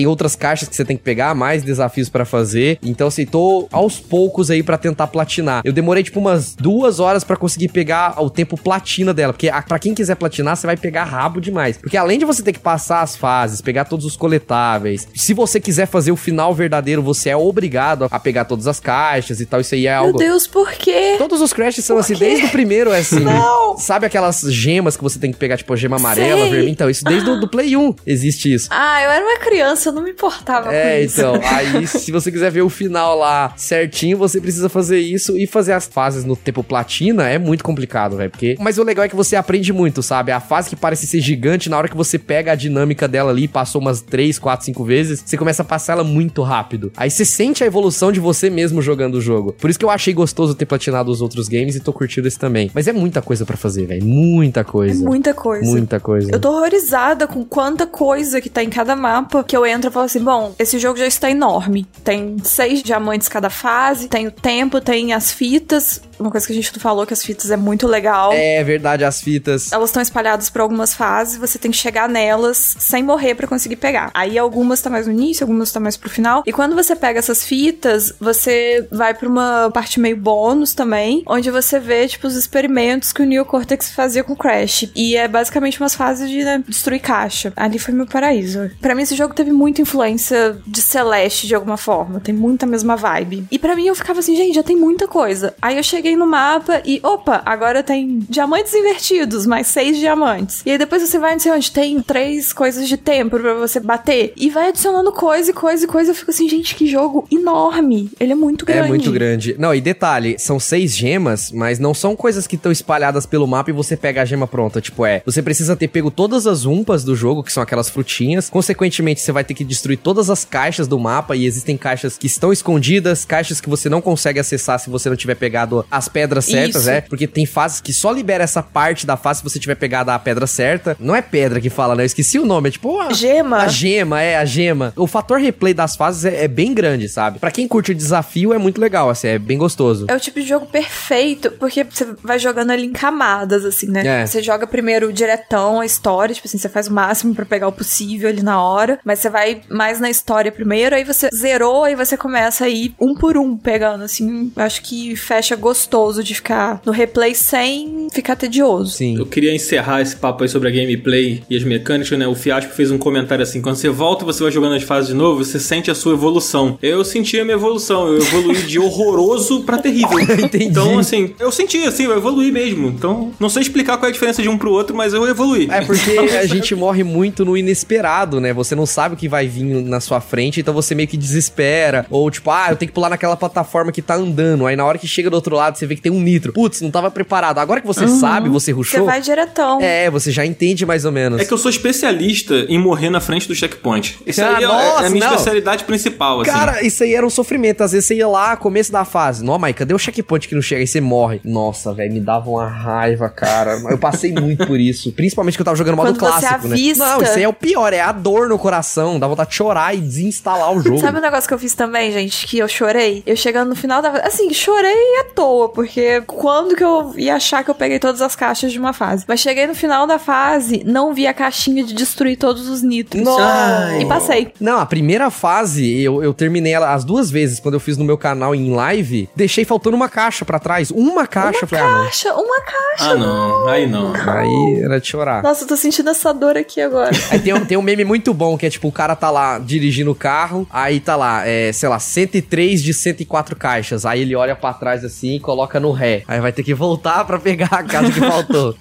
caixas que você tem que pegar, mais desafios pra fazer. Então, assim, tô aos poucos aí pra tentar platinar. Eu demorei, tipo, umas 2 horas pra conseguir pegar o tempo platina dela, porque pra quem quiser platinar, você vai pegar rabo demais. Porque além de você ter que passar as fases, pegar todos os coletáveis, se você quiser fazer o final verdadeiro, você é obrigado a pegar todas as caixas e tal, isso aí é algo... Meu Deus, por quê? Todos os Crashs são assim, desde o primeiro é assim. Não! Sabe aquelas gemas que você tem que pegar, tipo, gema amarela, vermelha? Então, isso desde do Play 1 existe isso. Ah, eu era uma criança, eu não me importava com isso. Então, aí se você quiser ver o final lá certinho, você precisa fazer isso e fazer as fases no tempo platina é muito complicado, velho, porque... Mas o legal é que você aprende muito, sabe? A fase que parece ser gigante, na hora que você pega a dinâmica dela ali, passou umas 3, 4, 5 vezes, você começa a passar ela muito rápido. Aí você sente a evolução de você mesmo jogando o jogo. Por isso que eu achei gostoso ter platinado os outros games e tô curtindo esse também. Mas é muita coisa pra fazer, velho. Muita coisa. É muita coisa. Muita coisa. Eu tô horrorizada com quanta coisa que tá em cada mapa, que eu entro e falo assim, bom, esse jogo já está enorme. Tem 6 diamantes cada fase, tem o tempo, tem as fitas. Uma coisa que a gente não falou, que as fitas é muito legal. É verdade, as fitas. Elas estão espalhadas por algumas fases, você tem que chegar nelas sem morrer pra conseguir pegar. Aí algumas tá mais no início, algumas tá mais pro final. E quando você pega essas fitas, você vai pra uma parte meio bônus também, onde você vê, tipo, os experimentos que o Neo Cortex fazia com Crash. E é basicamente umas fases de, né, destruir caixa. Ali foi meu paraíso. Pra mim, esse jogo teve muita influência de Celeste, de alguma forma. Tem muita mesma vibe. E pra mim, eu ficava assim, gente, já tem muita coisa. Aí eu cheguei no mapa e, opa, agora tem diamantes invertidos, mais 6 diamantes. E aí depois você vai, não sei onde, tem 3 coisas de tempo pra você bater. E vai adicionando coisa e coisa e coisa. Eu fico assim, gente, que jogo enorme. Ele é muito grande. É muito grande. Não, e detalhe, são 6 gemas, mas não são coisas que estão espalhadas pelo mapa e você pega a gema pronta. Tipo, você precisa ter pego todas as umpas do jogo, que são aquelas frutinhas. Consequentemente, você vai ter que destruir todas as caixas do mapa e existem caixas que estão escondidas, caixas que você não consegue acessar se você não tiver pegado as pedras certas, porque tem fases que só libera essa parte da fase se você tiver pegado a pedra certa. Não é pedra que fala, né? Eu esqueci o nome, é tipo... Gema. A gema. O fator replay das fases é bem grande, sabe? Pra quem curte o desafio, é muito legal, assim, é bem gostoso. É o tipo de jogo perfeito, porque você vai jogando ali em camadas, assim, né? Você joga primeiro diretão a história, tipo assim, você faz o máximo pra pegar o possível ali na hora, mas você vai mais na história primeiro, aí você zerou, aí você começa a ir um por um pegando, assim, acho que fecha gostoso de ficar no replay sem ficar tedioso. Sim. Eu queria encerrar esse papo aí sobre a gameplay e as mecânicas, né? O Fiasco fez um comentário assim, quando você volta e você vai jogando as fases de novo, você sente a sua evolução. Eu senti a minha evolução, eu evoluí de horroroso pra terrível. Entendi. Então, assim, eu senti, assim, eu evoluí mesmo. Então, não sei explicar qual é a diferença de um pro outro, mas eu evoluí. É porque a gente morre muito no inesperado, né? Você não sabe o que vai vir na sua frente, então você meio que desespera. Ou tipo, eu tenho que pular naquela plataforma que tá andando. Aí na hora que chega do outro lado, você vê que tem um nitro. Putz, não tava preparado. Agora que você sabe, você rushou. Você vai diretão. Você já entende mais ou menos. É que eu sou especialista em morrer na frente do checkpoint. Isso aí é a minha especialidade principal, assim. Cara, isso aí era um sofrimento. Às vezes você ia lá, começo da fase. Não, mas cadê o checkpoint que não chega? Aí você morre. Nossa, velho, me dava uma raiva, cara. Eu passei muito por isso. Principalmente que eu tava jogando modo clássico, né? Não, isso aí é o pior. É a dor no coração. Dá vontade de chorar e desinstalar o jogo. Sabe um negócio que eu fiz também, gente? Que eu chorei? Eu chegando no final da... Assim, chorei à toa, porque quando que eu ia achar que eu peguei todas as caixas de uma fase? Mas cheguei no final da fase, não vi a caixinha de destruir todos os nitros. Nossa. E passei. Não, a primeira fase, eu terminei ela as 2 vezes, quando eu fiz no meu canal em live, deixei faltando uma caixa pra trás. Uma caixa. Uma caixa. Ah, não. Aí não. Aí era de chorar. Nossa, eu tô sentindo essa dor aqui agora. Aí tem um meme muito bom, que é tipo, o cara tá lá dirigindo o carro, aí tá lá, sei lá, 103 de 104 caixas. Aí ele olha pra trás assim e coloca no ré. Aí vai ter que voltar pra pegar a caixa que faltou.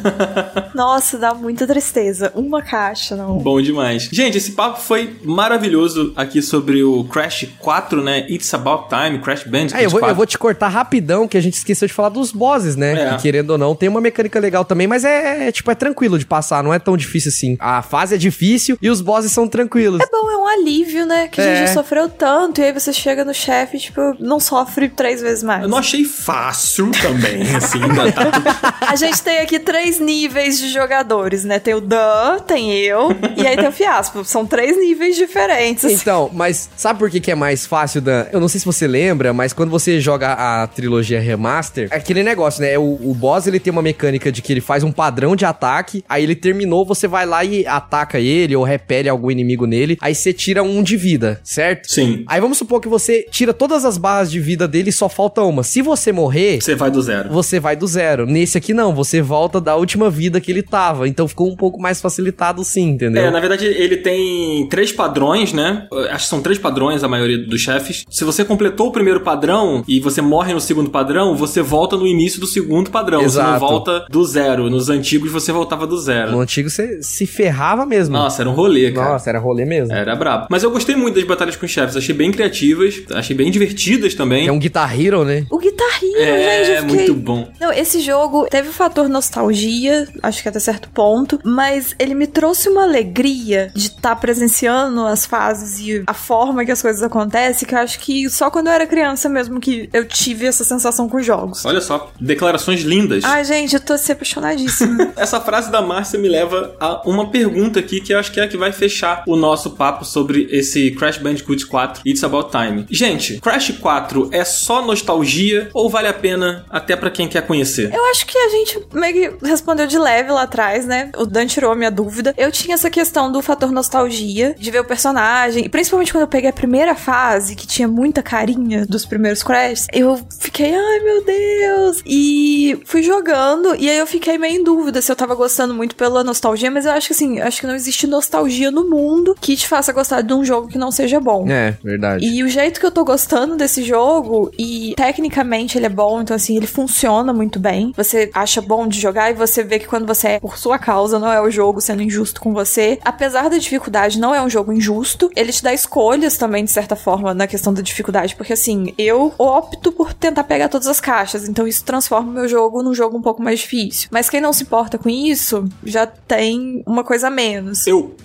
Nossa, dá muita tristeza. Uma caixa, não. Bom demais. Gente, esse papo foi maravilhoso aqui sobre o Crash 4, né? It's About Time, Crash Bandicoot 4. Eu vou te cortar rapidão, que a gente esqueceu de falar dos bosses, né? Que, querendo ou não, tem uma mecânica legal também, mas é tranquilo de passar, não é tão difícil assim. A fase é difícil e os bosses são tranquilos. É bom, é um alívio, né? Que a gente já sofreu tanto, e aí você chega no chefe, tipo, não sofre 3 vezes mais. Eu não achei fácil também, assim. A gente tem aqui 3 níveis de jogadores, né? Tem o Dan, tem eu, e aí tem o Fiasco. São 3 níveis diferentes. Então, mas sabe por que é mais fácil, Dan? Eu não sei se você lembra, mas quando você joga a trilogia Remaster, é aquele negócio, né? O boss, ele tem uma mecânica de que ele faz um padrão de ataque, aí ele terminou, você vai lá e ataca ele, ou repele algum inimigo nele, aí aí você tira 1 de vida, certo? Sim. Aí vamos supor que você tira todas as barras de vida dele e só falta uma. Se você morrer... Você vai do zero. Você vai do zero. Nesse aqui não, você volta da última vida que ele tava. Então ficou um pouco mais facilitado sim, entendeu? Na verdade ele tem 3 padrões, né? Acho que são 3 padrões a maioria dos chefes. Se você completou o primeiro padrão e você morre no segundo padrão, você volta no início do segundo padrão. Exato. Você não volta do zero. Nos antigos você voltava do zero. No antigo você se ferrava mesmo. Nossa, era um rolê, cara. Nossa, era rolê mesmo. Era brabo. Mas eu gostei muito das batalhas com chefes. Achei bem criativas. Achei bem divertidas também. É um Guitar Hero, né? O Guitar Hero, gente, eu fiquei... muito bom. Não, esse jogo teve o fator nostalgia, acho que até certo ponto, mas ele me trouxe uma alegria de estar presenciando as fases e a forma que as coisas acontecem, que eu acho que só quando eu era criança mesmo que eu tive essa sensação com jogos. Olha só, declarações lindas. Ai, gente, eu tô assim apaixonadíssima. Essa frase da Márcia me leva a uma pergunta aqui que eu acho que é a que vai fechar o nosso papo sobre esse Crash Bandicoot 4 It's About Time. Gente, Crash 4 é só nostalgia ou vale a pena até pra quem quer conhecer? Eu acho que a gente meio que respondeu de leve lá atrás, né? O Dan tirou a minha dúvida. Eu tinha essa questão do fator nostalgia, de ver o personagem, e principalmente quando eu peguei a primeira fase, que tinha muita carinha dos primeiros Crash, eu fiquei, ai meu Deus! E fui jogando, e aí eu fiquei meio em dúvida se eu tava gostando muito pela nostalgia, mas eu acho que assim, acho que não existe nostalgia no mundo que te faça gostar de um jogo que não seja bom. É, verdade. E o jeito que eu tô gostando desse jogo, e tecnicamente ele é bom, então assim, ele funciona muito bem. Você acha bom de jogar e você vê que quando você é por sua causa, não é o jogo sendo injusto com você. Apesar da dificuldade, não é um jogo injusto. Ele te dá escolhas também, de certa forma, na questão da dificuldade, porque assim, eu opto por tentar pegar todas as caixas, então isso transforma o meu jogo num jogo um pouco mais difícil. Mas quem não se importa com isso, já tem uma coisa a menos. Eu.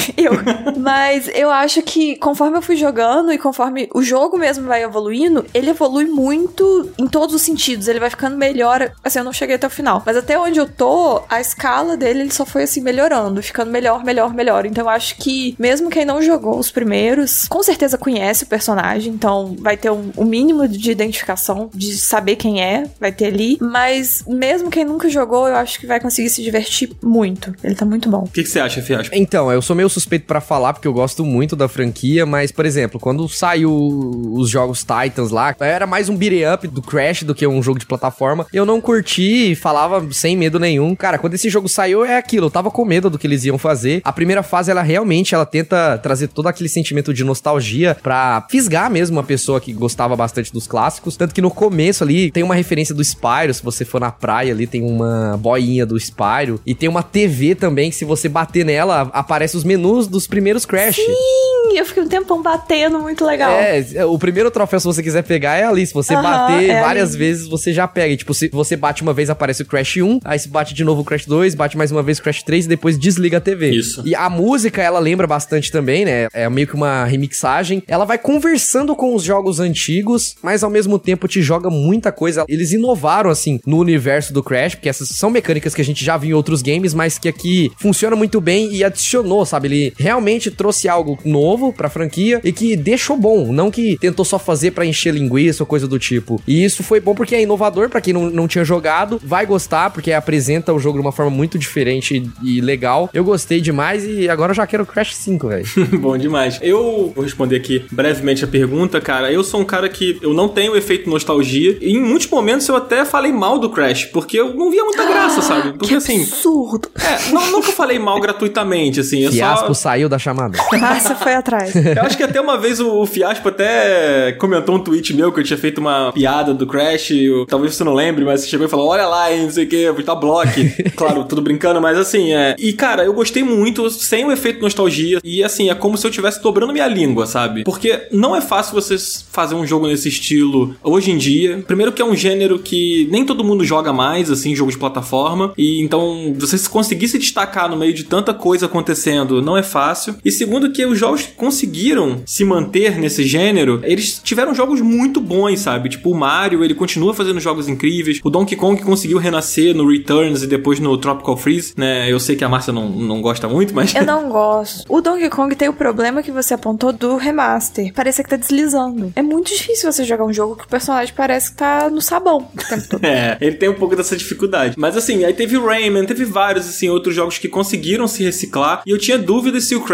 Mas eu acho que conforme eu fui jogando e conforme o jogo mesmo vai evoluindo, ele evolui muito em todos os sentidos. Ele vai ficando melhor. Assim, eu não cheguei até o final, mas até onde eu tô, a escala dele, ele só foi assim, melhorando, ficando melhor. Então eu acho que mesmo quem não jogou os primeiros, com certeza conhece o personagem, então vai ter um mínimo de identificação, de saber quem é, vai ter ali. Mas mesmo quem nunca jogou, eu acho que vai conseguir se divertir muito. Ele tá muito bom. O que você acha, Fiasco? Então, eu sou meio suspeito pra falar, porque eu gosto muito da franquia, mas, por exemplo, quando saiu os jogos Titans lá, era mais um beat up do Crash do que um jogo de plataforma. Eu não curti, falava sem medo nenhum. Cara, quando esse jogo saiu, é aquilo, eu tava com medo do que eles iam fazer. A primeira fase, ela tenta trazer todo aquele sentimento de nostalgia pra fisgar mesmo a pessoa que gostava bastante dos clássicos. Tanto que no começo ali, tem uma referência do Spyro, se você for na praia ali, tem uma boinha do Spyro. E tem uma TV também, que se você bater nela, aparece os menus dos primeiros Crash. Sim, eu fiquei um tempão batendo, muito legal. O primeiro troféu, se você quiser pegar, é ali. Se você bater várias vezes, você já pega. E, tipo, se você bate uma vez, aparece o Crash 1, aí se bate de novo o Crash 2, bate mais uma vez o Crash 3 e depois desliga a TV. Isso. E a música, ela lembra bastante também, né? É meio que uma remixagem. Ela vai conversando com os jogos antigos, mas ao mesmo tempo te joga muita coisa. Eles inovaram, assim, no universo do Crash, porque essas são mecânicas que a gente já viu em outros games, mas que aqui funciona muito bem e adicionou, sabe? Ele realmente trouxe algo novo pra franquia e que deixou bom, não que tentou só fazer pra encher linguiça ou coisa do tipo. E isso foi bom porque é inovador pra quem não tinha jogado, vai gostar porque apresenta o jogo de uma forma muito diferente e legal. Eu gostei demais e agora eu já quero Crash 5, velho. Bom demais. Eu vou responder aqui brevemente a pergunta, cara. Eu sou um cara que eu não tenho o efeito nostalgia e em muitos momentos eu até falei mal do Crash, porque eu não via muita graça, sabe? Porque que assim... absurdo. Nunca falei mal gratuitamente, assim. Eu Fiasco saiu da chamada. Márcia foi atrás. Eu acho que até uma vez o Fiasco até comentou um tweet meu que eu tinha feito uma piada do Crash, talvez você não lembre, mas você chegou e falou, olha lá, hein, não sei o que, vou dar bloco. Claro, tudo brincando, mas assim, E, cara, eu gostei muito, sem o efeito nostalgia, e assim, é como se eu estivesse dobrando minha língua, sabe? Porque não é fácil você fazer um jogo nesse estilo hoje em dia. Primeiro que é um gênero que nem todo mundo joga mais, assim, jogo de plataforma, e então você conseguir se destacar no meio de tanta coisa acontecendo não é fácil. E segundo que os jogos que conseguiram se manter nesse gênero, eles tiveram jogos muito bons, sabe? Tipo, o Mario, ele continua fazendo jogos incríveis. O Donkey Kong conseguiu renascer no Returns e depois no Tropical Freeze, né? Eu sei que a Márcia não gosta muito, mas... Eu não gosto. O Donkey Kong tem o problema que você apontou do remaster. Parece que tá deslizando. É muito difícil você jogar um jogo que o personagem parece que tá no sabão o tempo todo. Ele tem um pouco dessa dificuldade. Mas assim, aí teve o Rayman, teve vários, assim, outros jogos que conseguiram se reciclar. E eu tinha dúvidas se o Crash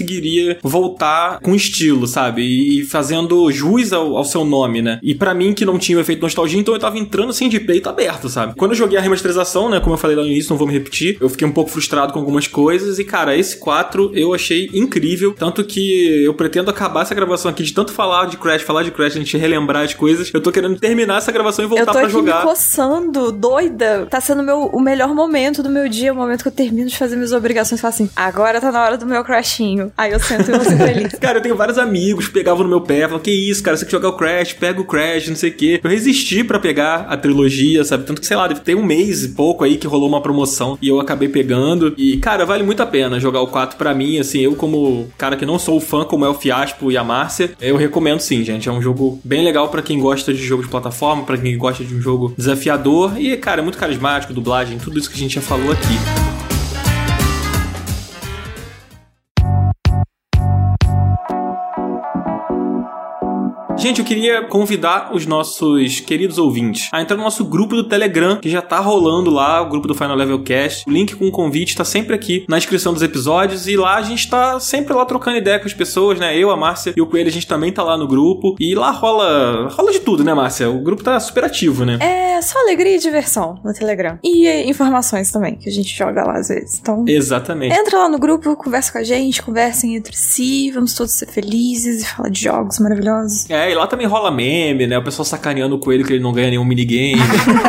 conseguiria voltar com estilo, sabe? E fazendo jus ao seu nome, né? E pra mim, que não tinha o efeito nostalgia, então eu tava entrando assim de peito aberto, sabe? Quando eu joguei a remasterização, né? Como eu falei lá no início, não vou me repetir, eu fiquei um pouco frustrado com algumas coisas e, cara, esse 4 eu achei incrível, tanto que eu pretendo acabar essa gravação aqui de tanto falar de Crash, a gente relembrar as coisas, eu tô querendo terminar essa gravação e voltar pra jogar. Eu tô aqui me coçando, doida. Tá sendo o melhor momento do meu dia, o momento que eu termino de fazer minhas obrigações e falo assim, agora tá na hora do meu Crashinho. Aí eu sento e eu sou feliz. Cara, eu tenho vários amigos que pegavam no meu pé, falavam, que isso, cara, você quer jogar o Crash, pega o Crash, não sei o quê. Eu resisti pra pegar a trilogia, sabe? Tanto que, sei lá, deve ter um mês e pouco aí que rolou uma promoção e eu acabei pegando. E, cara, vale muito a pena jogar o 4 pra mim, assim, eu como cara que não sou fã, como é o Fiaspo e a Márcia, eu recomendo sim, gente. É um jogo bem legal pra quem gosta de jogo de plataforma, pra quem gosta de um jogo desafiador e, cara, é muito carismático, dublagem, tudo isso que a gente já falou aqui. Gente, eu queria convidar os nossos queridos ouvintes a entrar no nosso grupo do Telegram, que já tá rolando lá, o grupo do Final Level Cast. O link com o convite tá sempre aqui na descrição dos episódios e lá a gente tá sempre lá trocando ideia com as pessoas, né? Eu, a Márcia e o Coelho, a gente também tá lá no grupo. E lá rola de tudo, né, Márcia? O grupo tá super ativo, né? É só alegria e diversão no Telegram. E informações também, que a gente joga lá às vezes. Então, exatamente. Entra lá no grupo, conversa com a gente, conversem entre si, vamos todos ser felizes e falar de jogos maravilhosos. E lá também rola meme, né? O pessoal sacaneando o Coelho que ele não ganha nenhum minigame.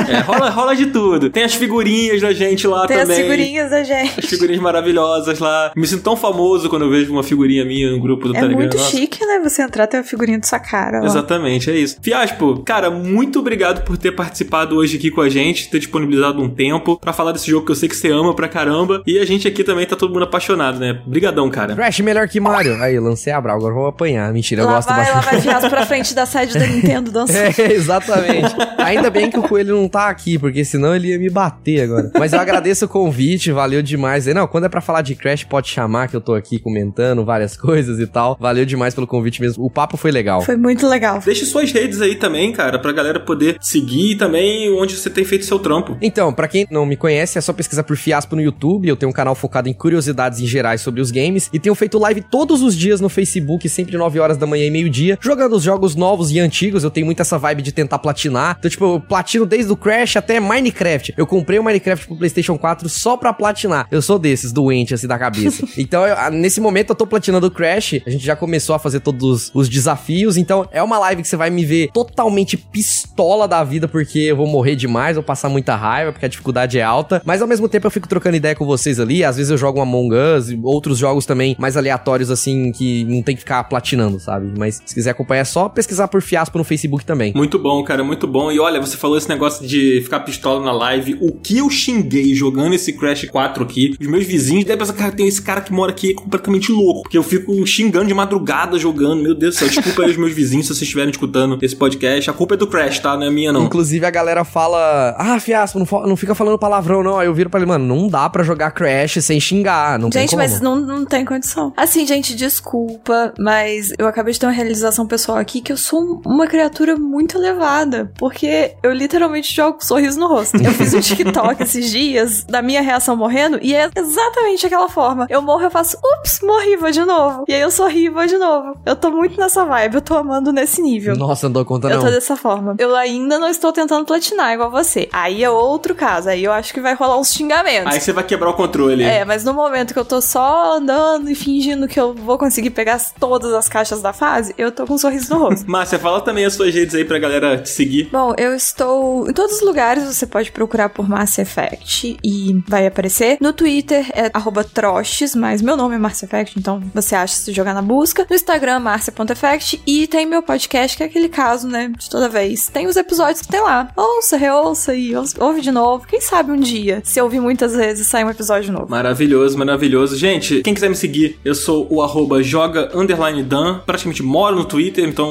Rola de tudo. Tem as figurinhas da gente lá também. Tem as figurinhas da gente. As figurinhas maravilhosas lá. Me sinto tão famoso quando eu vejo uma figurinha minha no grupo do Telegram. É muito chique, né? Você entrar e ter a figurinha da sua cara. Ó. Exatamente, é isso. Fiaspo, cara, muito obrigado por ter participado hoje aqui com a gente, ter disponibilizado um tempo pra falar desse jogo que eu sei que você ama pra caramba. E a gente aqui também tá todo mundo apaixonado, né? Brigadão, cara. Crash melhor que Mario. Aí, lancei a brava, agora vou apanhar. Mentira, eu gosto bastante. Lá vai Fiaspo pra frente da sede da Nintendo dançando. Exatamente. Ainda bem que o Coelho não tá aqui, porque senão ele ia me bater agora. Mas eu agradeço o convite, valeu demais. Não, quando é pra falar de Crash, pode chamar, que eu tô aqui comentando várias coisas e tal. Valeu demais pelo convite mesmo. O papo foi legal. Foi muito legal. Deixe suas redes aí também, cara, pra galera poder seguir e também onde você tem feito seu trampo. Então, pra quem não me conhece, é só pesquisar por Fiaspo no YouTube. Eu tenho um canal focado em curiosidades em gerais sobre os games e tenho feito live todos os dias no Facebook, sempre 9 horas da manhã e meio-dia, jogando os jogos novos e antigos. Eu tenho muito essa vibe de tentar platinar. Então, tipo, eu platino desde o Crash até Minecraft. Eu comprei o Minecraft pro PlayStation 4 só pra platinar. Eu sou desses, doente assim da cabeça. Então, nesse momento eu tô platinando o Crash. A gente já começou a fazer todos os desafios. Então, é uma live que você vai me ver totalmente pistola da vida, porque eu vou morrer demais, vou passar muita raiva, porque a dificuldade é alta. Mas ao mesmo tempo eu fico trocando ideia com vocês ali. Às vezes eu jogo um Among Us e outros jogos também mais aleatórios, assim, que não tem que ficar platinando, sabe? Mas se quiser acompanhar, é só pesquisar por Fiaspo no Facebook também. Muito bom, cara, muito bom. E olha, você falou esse negócio de ficar pistola na live. O que eu xinguei jogando esse Crash 4 aqui, os meus vizinhos devem pensar, cara, tem esse cara que mora aqui é completamente louco. Porque eu fico xingando de madrugada jogando. Meu Deus do céu, desculpa aí os meus vizinhos se vocês estiverem escutando esse podcast. A culpa é do Crash, tá? Não é minha, não. Inclusive a galera fala, Fiaspo, não fica falando palavrão, não. Aí eu viro pra ele, mano, não dá pra jogar Crash sem xingar, não tem como. Gente, mas não tem condição. Assim, gente, desculpa, mas eu acabei de ter uma realização pessoal aqui que eu sou uma criatura muito elevada, porque eu literalmente jogo com um sorriso no rosto. Eu fiz um TikTok esses dias da minha reação morrendo e é exatamente aquela forma. Eu morro, eu faço, ups, morri, vou de novo. E aí eu sorri, vou de novo. Eu tô muito nessa vibe, eu tô amando nesse nível. Nossa, não dou conta não. Eu tô dessa forma. Eu ainda não estou tentando platinar igual você. Aí é outro caso, aí eu acho que vai rolar uns xingamentos. Aí você vai quebrar o controle. É, mas no momento que eu tô só andando e fingindo que eu vou conseguir pegar todas as caixas da fase, eu tô com um sorriso no rosto. Márcia, fala também as suas redes aí pra galera te seguir. Bom, eu estou em todos os lugares, você pode procurar por Mass Effect e vai aparecer. No Twitter é @troches, mas meu nome é Mass Effect, então você acha se jogar na busca. No Instagram, marcia.effect, e tem meu podcast, que é aquele caso, né, de toda vez. Tem os episódios que tem lá. Ouça, reouça e ouve de novo. Quem sabe um dia, se eu ouvir muitas vezes, sai um episódio novo. Maravilhoso, maravilhoso. Gente, quem quiser me seguir, eu sou o @joga_dan. Praticamente moro no Twitter, então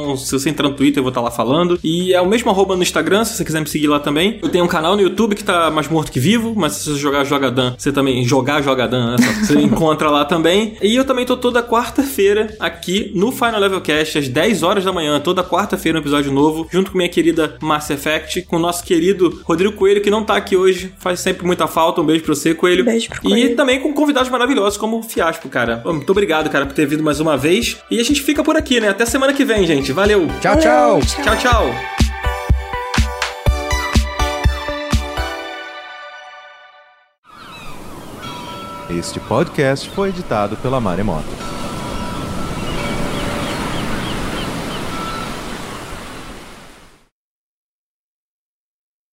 Então, se você entrar no Twitter, eu vou estar lá falando. E é o mesmo @ no Instagram, se você quiser me seguir lá também. Eu tenho um canal no YouTube que tá mais morto que vivo, mas se você jogar Jogadan, você também... Jogar Jogadan, né? Você encontra lá também. E eu também tô toda quarta-feira aqui no Final Level Cast, às 10 horas da manhã. Toda quarta-feira um episódio novo, junto com minha querida Mass Effect, com o nosso querido Rodrigo Coelho, que não tá aqui hoje. Faz sempre muita falta. Um beijo pra você, Coelho. Beijo pro Coelho. E também com convidados maravilhosos, como o Fiasco, cara. Muito obrigado, cara, por ter vindo mais uma vez. E a gente fica por aqui, né? Até semana que vem, gente. Valeu. Tchau, tchau. Tchau, tchau. Este podcast foi editado pela Maremoto.